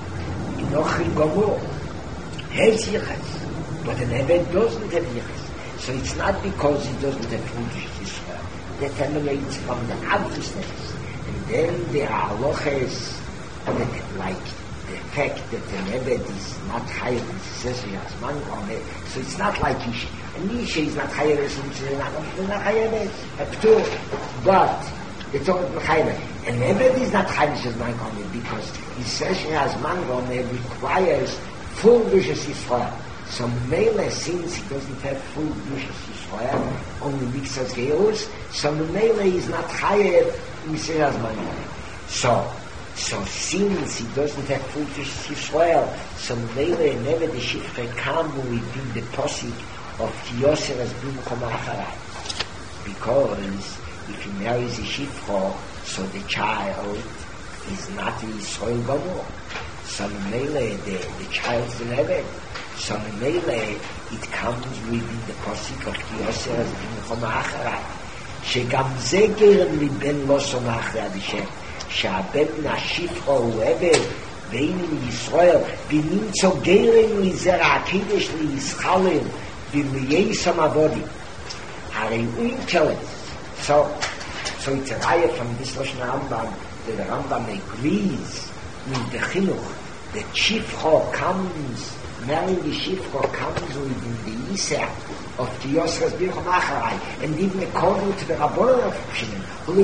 Enochi Gomor has Yichas, but an Eved doesn't have Yichas. So it's not because he doesn't have full B'shas Yisrael. That emanates from the Abdus status. And then there are halachas that like the fact that the Eved is not higher than Sessi as Mangon, so it's not like Isha. And Isha is not higher than Sessi, not higher than Ptur. But it's all higher. And Eved is not higher than Mangon because his Sessi as Mangon requires full B'shas Yisrael. So Mele, since he doesn't have full B'shas Yisrael, only Mixas Geos, so Mele is not higher than Sessi as Mangon. So, So since he doesn't have full Yisrael, so Mele never the Shifcha come within the posik of Kiyoser as Bimchom Acharai. Because if he marries a Shifcha, so the child is not a Yisrael Gomor. So Mele, the, the child's an Eved. So Mele, it comes within the posik of Kiyoser as Bimchom Acharai. שגם זה גרם לבן לא סומך ליד השם. שהבן מהשפחה הוא עבד והנה מישראל ונמצא גרם מזרע הקידש לישחלל וליישם עבודים. הרי הוא intelligent. So, so it's a raya from this Lashon Rambam that the Rambam agrees with the Chinuch that Shifcha comes, marrying the Shifcha comes within the Yisah of the Yosras Birchom Acharai, and even according to the Rabbanon of Shimon, so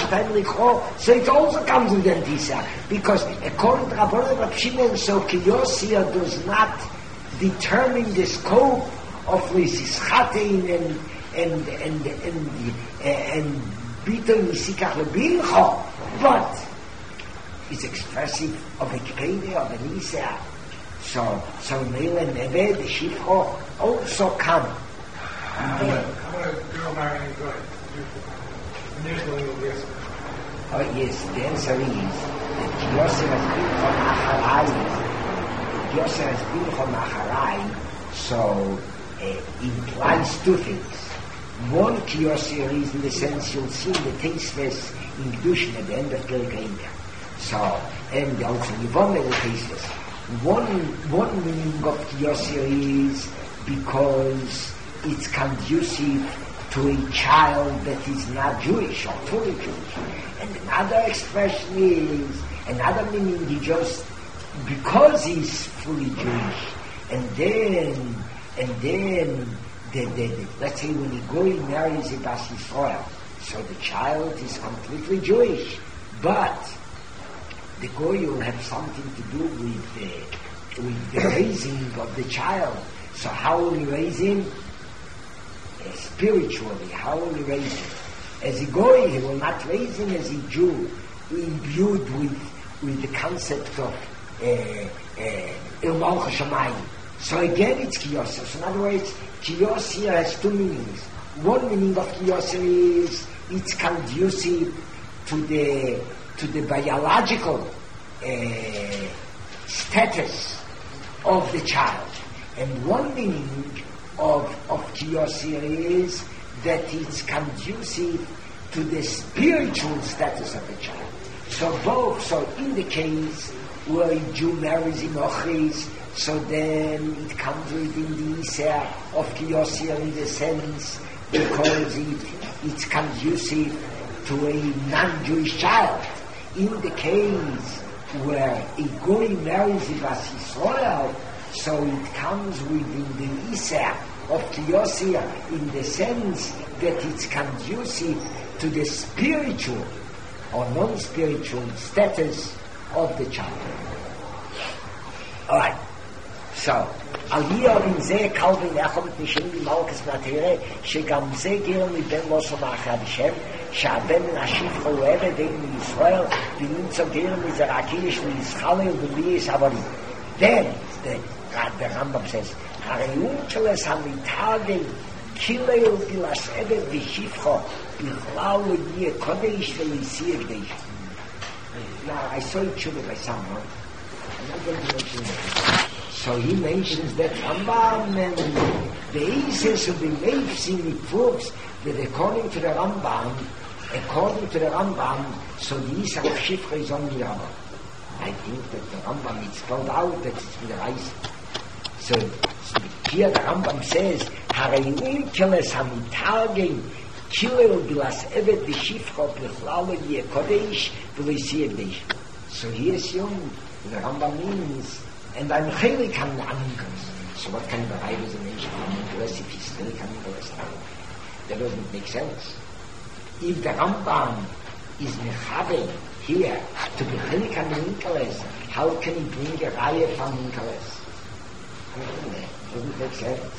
it also comes with the Yisah, because according to the Rabbanon of Shimon, so Kiyosia does not determine the scope of Lisischatein and and and and and Biton Yisikach Lebincho, but it's expressive of a Kpede, of an Yisah. So, so Mele Neve, the Shifcha, also come. I'm going to go marry and go ahead. Initially, yes. Oh, yes, the answer is that Yosef has been from Acharai. Yosef has been from Acharai, so uh, it implies two things. One Kiyosir is in the sense you'll see the tasteless in Kedushin at the end of Pirkei. So, and also Yevamah the tasteless. One, one meaning of Kiyosir is because it's conducive to a child that is not Jewish or fully Jewish. And another expression is, another meaning he just, because he's fully Jewish, and then, and then, the, the, the, let's say when he goes and marries a Bas Yisrael, so the child is completely Jewish, but the goy will have something to do with the, with the raising of the child. So how will he raise him? Uh, spiritually, how will he raise him? As a goy, he will not raise him as a Jew, imbued with, with the concept of Il Malchus Shamayim. So again it's Kiyosir. So in other words, Kiyosir has two meanings. One meaning of Kiyosir is it's conducive to the to the biological uh, status of the child. And one meaning of, of Kiyosir is that it's conducive to the spiritual status of the child. So both, so in the case where a Jew marries in Ochris, so then it comes within the Isser of Kiyosir in the sense because it, it's conducive to a non-Jewish child. In the case where a Goy marries a Bas Yisrael, so it comes within the Isser of Kiyosir in the sense that it's conducive to the spiritual or non-spiritual status of the child. Alright. So, על יום זה קלבי נחם נשאין במלכס מהתירה שגם זה גיר מבן לא סומך בשם שהבן נשיף הוא עבד אין מישראל ונמצא גיר מזרעקיש וישחלל וליס עבורים. Then, the, the Rambam says, הראיון שלס המתאגל קילל בלס עבד ושיפחו בכלל לא יהיה קודש וליסי הקדש. Now, I saw it should by someone. I'm not going to mention it. So he mentions that Rambam and the Isis of the Meifsim, it proves that according to the Rambam, according to the Rambam, so the Isar of Shifra is only Rambam. I think that the Rambam is spelled out that it's with the rice. So, so here the Rambam says, Harayun Keles Hamitargen Kilel Bilas Evet the Shifra Bichlala Ye Kodesh V'Lisi Ekdesh. So he assumed the Rambam means and I'm highly coming to Aminkas. So what kind of a right is a nation of Aminkas if he's still coming to us now? That doesn't make sense. If the Rambam is Mechabe here to be highly coming to Aminkas, how can he bring a riot from Aminkas? It doesn't make sense.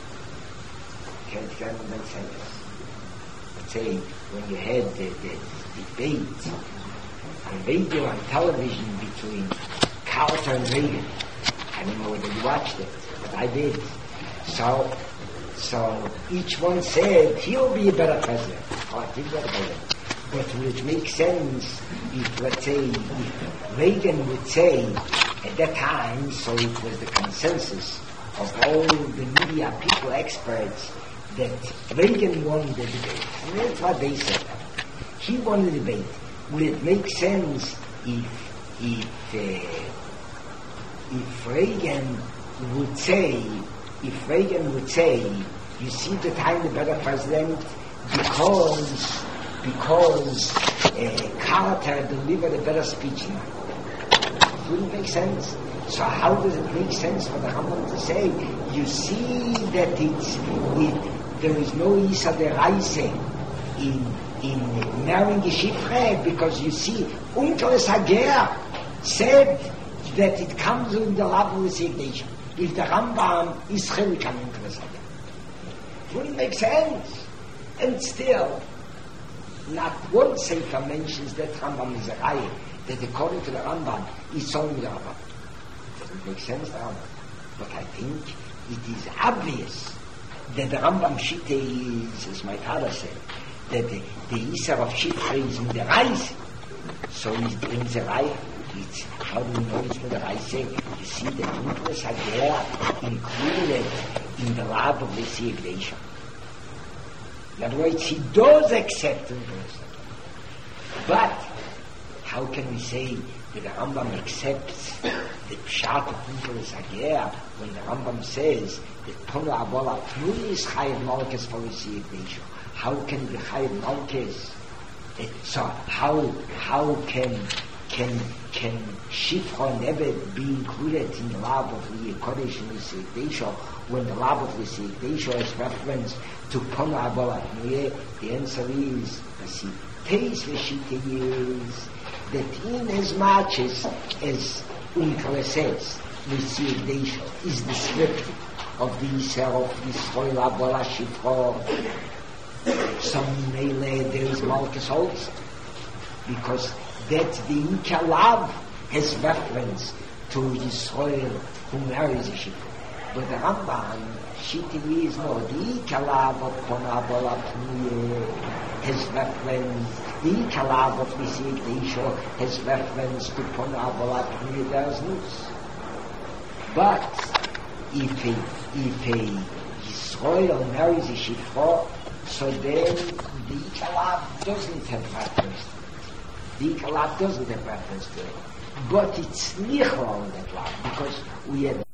Can't get make sense. Let's say when you had the, the, the debate on radio and television between Carter and Reagan. I don't know whether you watched it, but I did. So, so each one said he'll be a better president. Oh, I think better president. But would it make sense if, let's say, if Reagan would say at that time, so it was the consensus of all the media people, experts, that Reagan won the debate. And that's what they said. He won the debate. Would it make sense if, if, uh, if Reagan would say, if Reagan would say, you see that I'm the better president because, because uh, Carter delivered a better speech now. It wouldn't make sense. So how does it make sense for the Rambam to say, you see that it's, it, there is no Isa de Reise in, in marrying a Shifre, because you see, Unkeles Hager said that it comes in the level of resignation. If the Rambam is really coming to us again, it wouldn't make sense. And still, not one sefer mentions that Rambam is a Raya, that according to the Rambam is only the Rambam. Doesn't make sense, the Rambam. But I think it is obvious that the Rambam Shitte is, as my father said, that the, the Isar of Shifre is in the Reise. So it brings a Raya. It's, how do we know it's with the Reise? You see, the Unkeles Hager included in the lab of the Siegdation. In other words, he does accept and does. But how can we say that the Rambam accepts the Pshat of Pinchas Agea when the Rambam says that Ponu Abola Pnui is Chayav Malkus for Yisiyek Deisho? How can the Chayav Malkus? So how how can can can Shifra Nebed be included in the lab of the Kodesh and Yisiyek Deisho when the lab of Yisiyek Deisho is reference to Ponu Abola Pnui? The answer is Basi. Teis Veshite is that in as much as, as Unkele says, Yisiyek Deisho is descriptive of the Yisrael of Yisrael Abola Shifra, some Mele there is Malkus also, because that the Inkalav has reference to Yisrael who marries a Shifra. But the Ramban, Shitini is no, the Inkalav of Ponabola Pnuye has reference, the Inkalav of Yisiyek Deisho has reference to Ponabola Pnuye, there's news. But if a, if a Yisrael marries a Shifra, so then the Inkalav doesn't have reference to it. The Inkalav doesn't have reference to it. But it's nichla on that line, because we had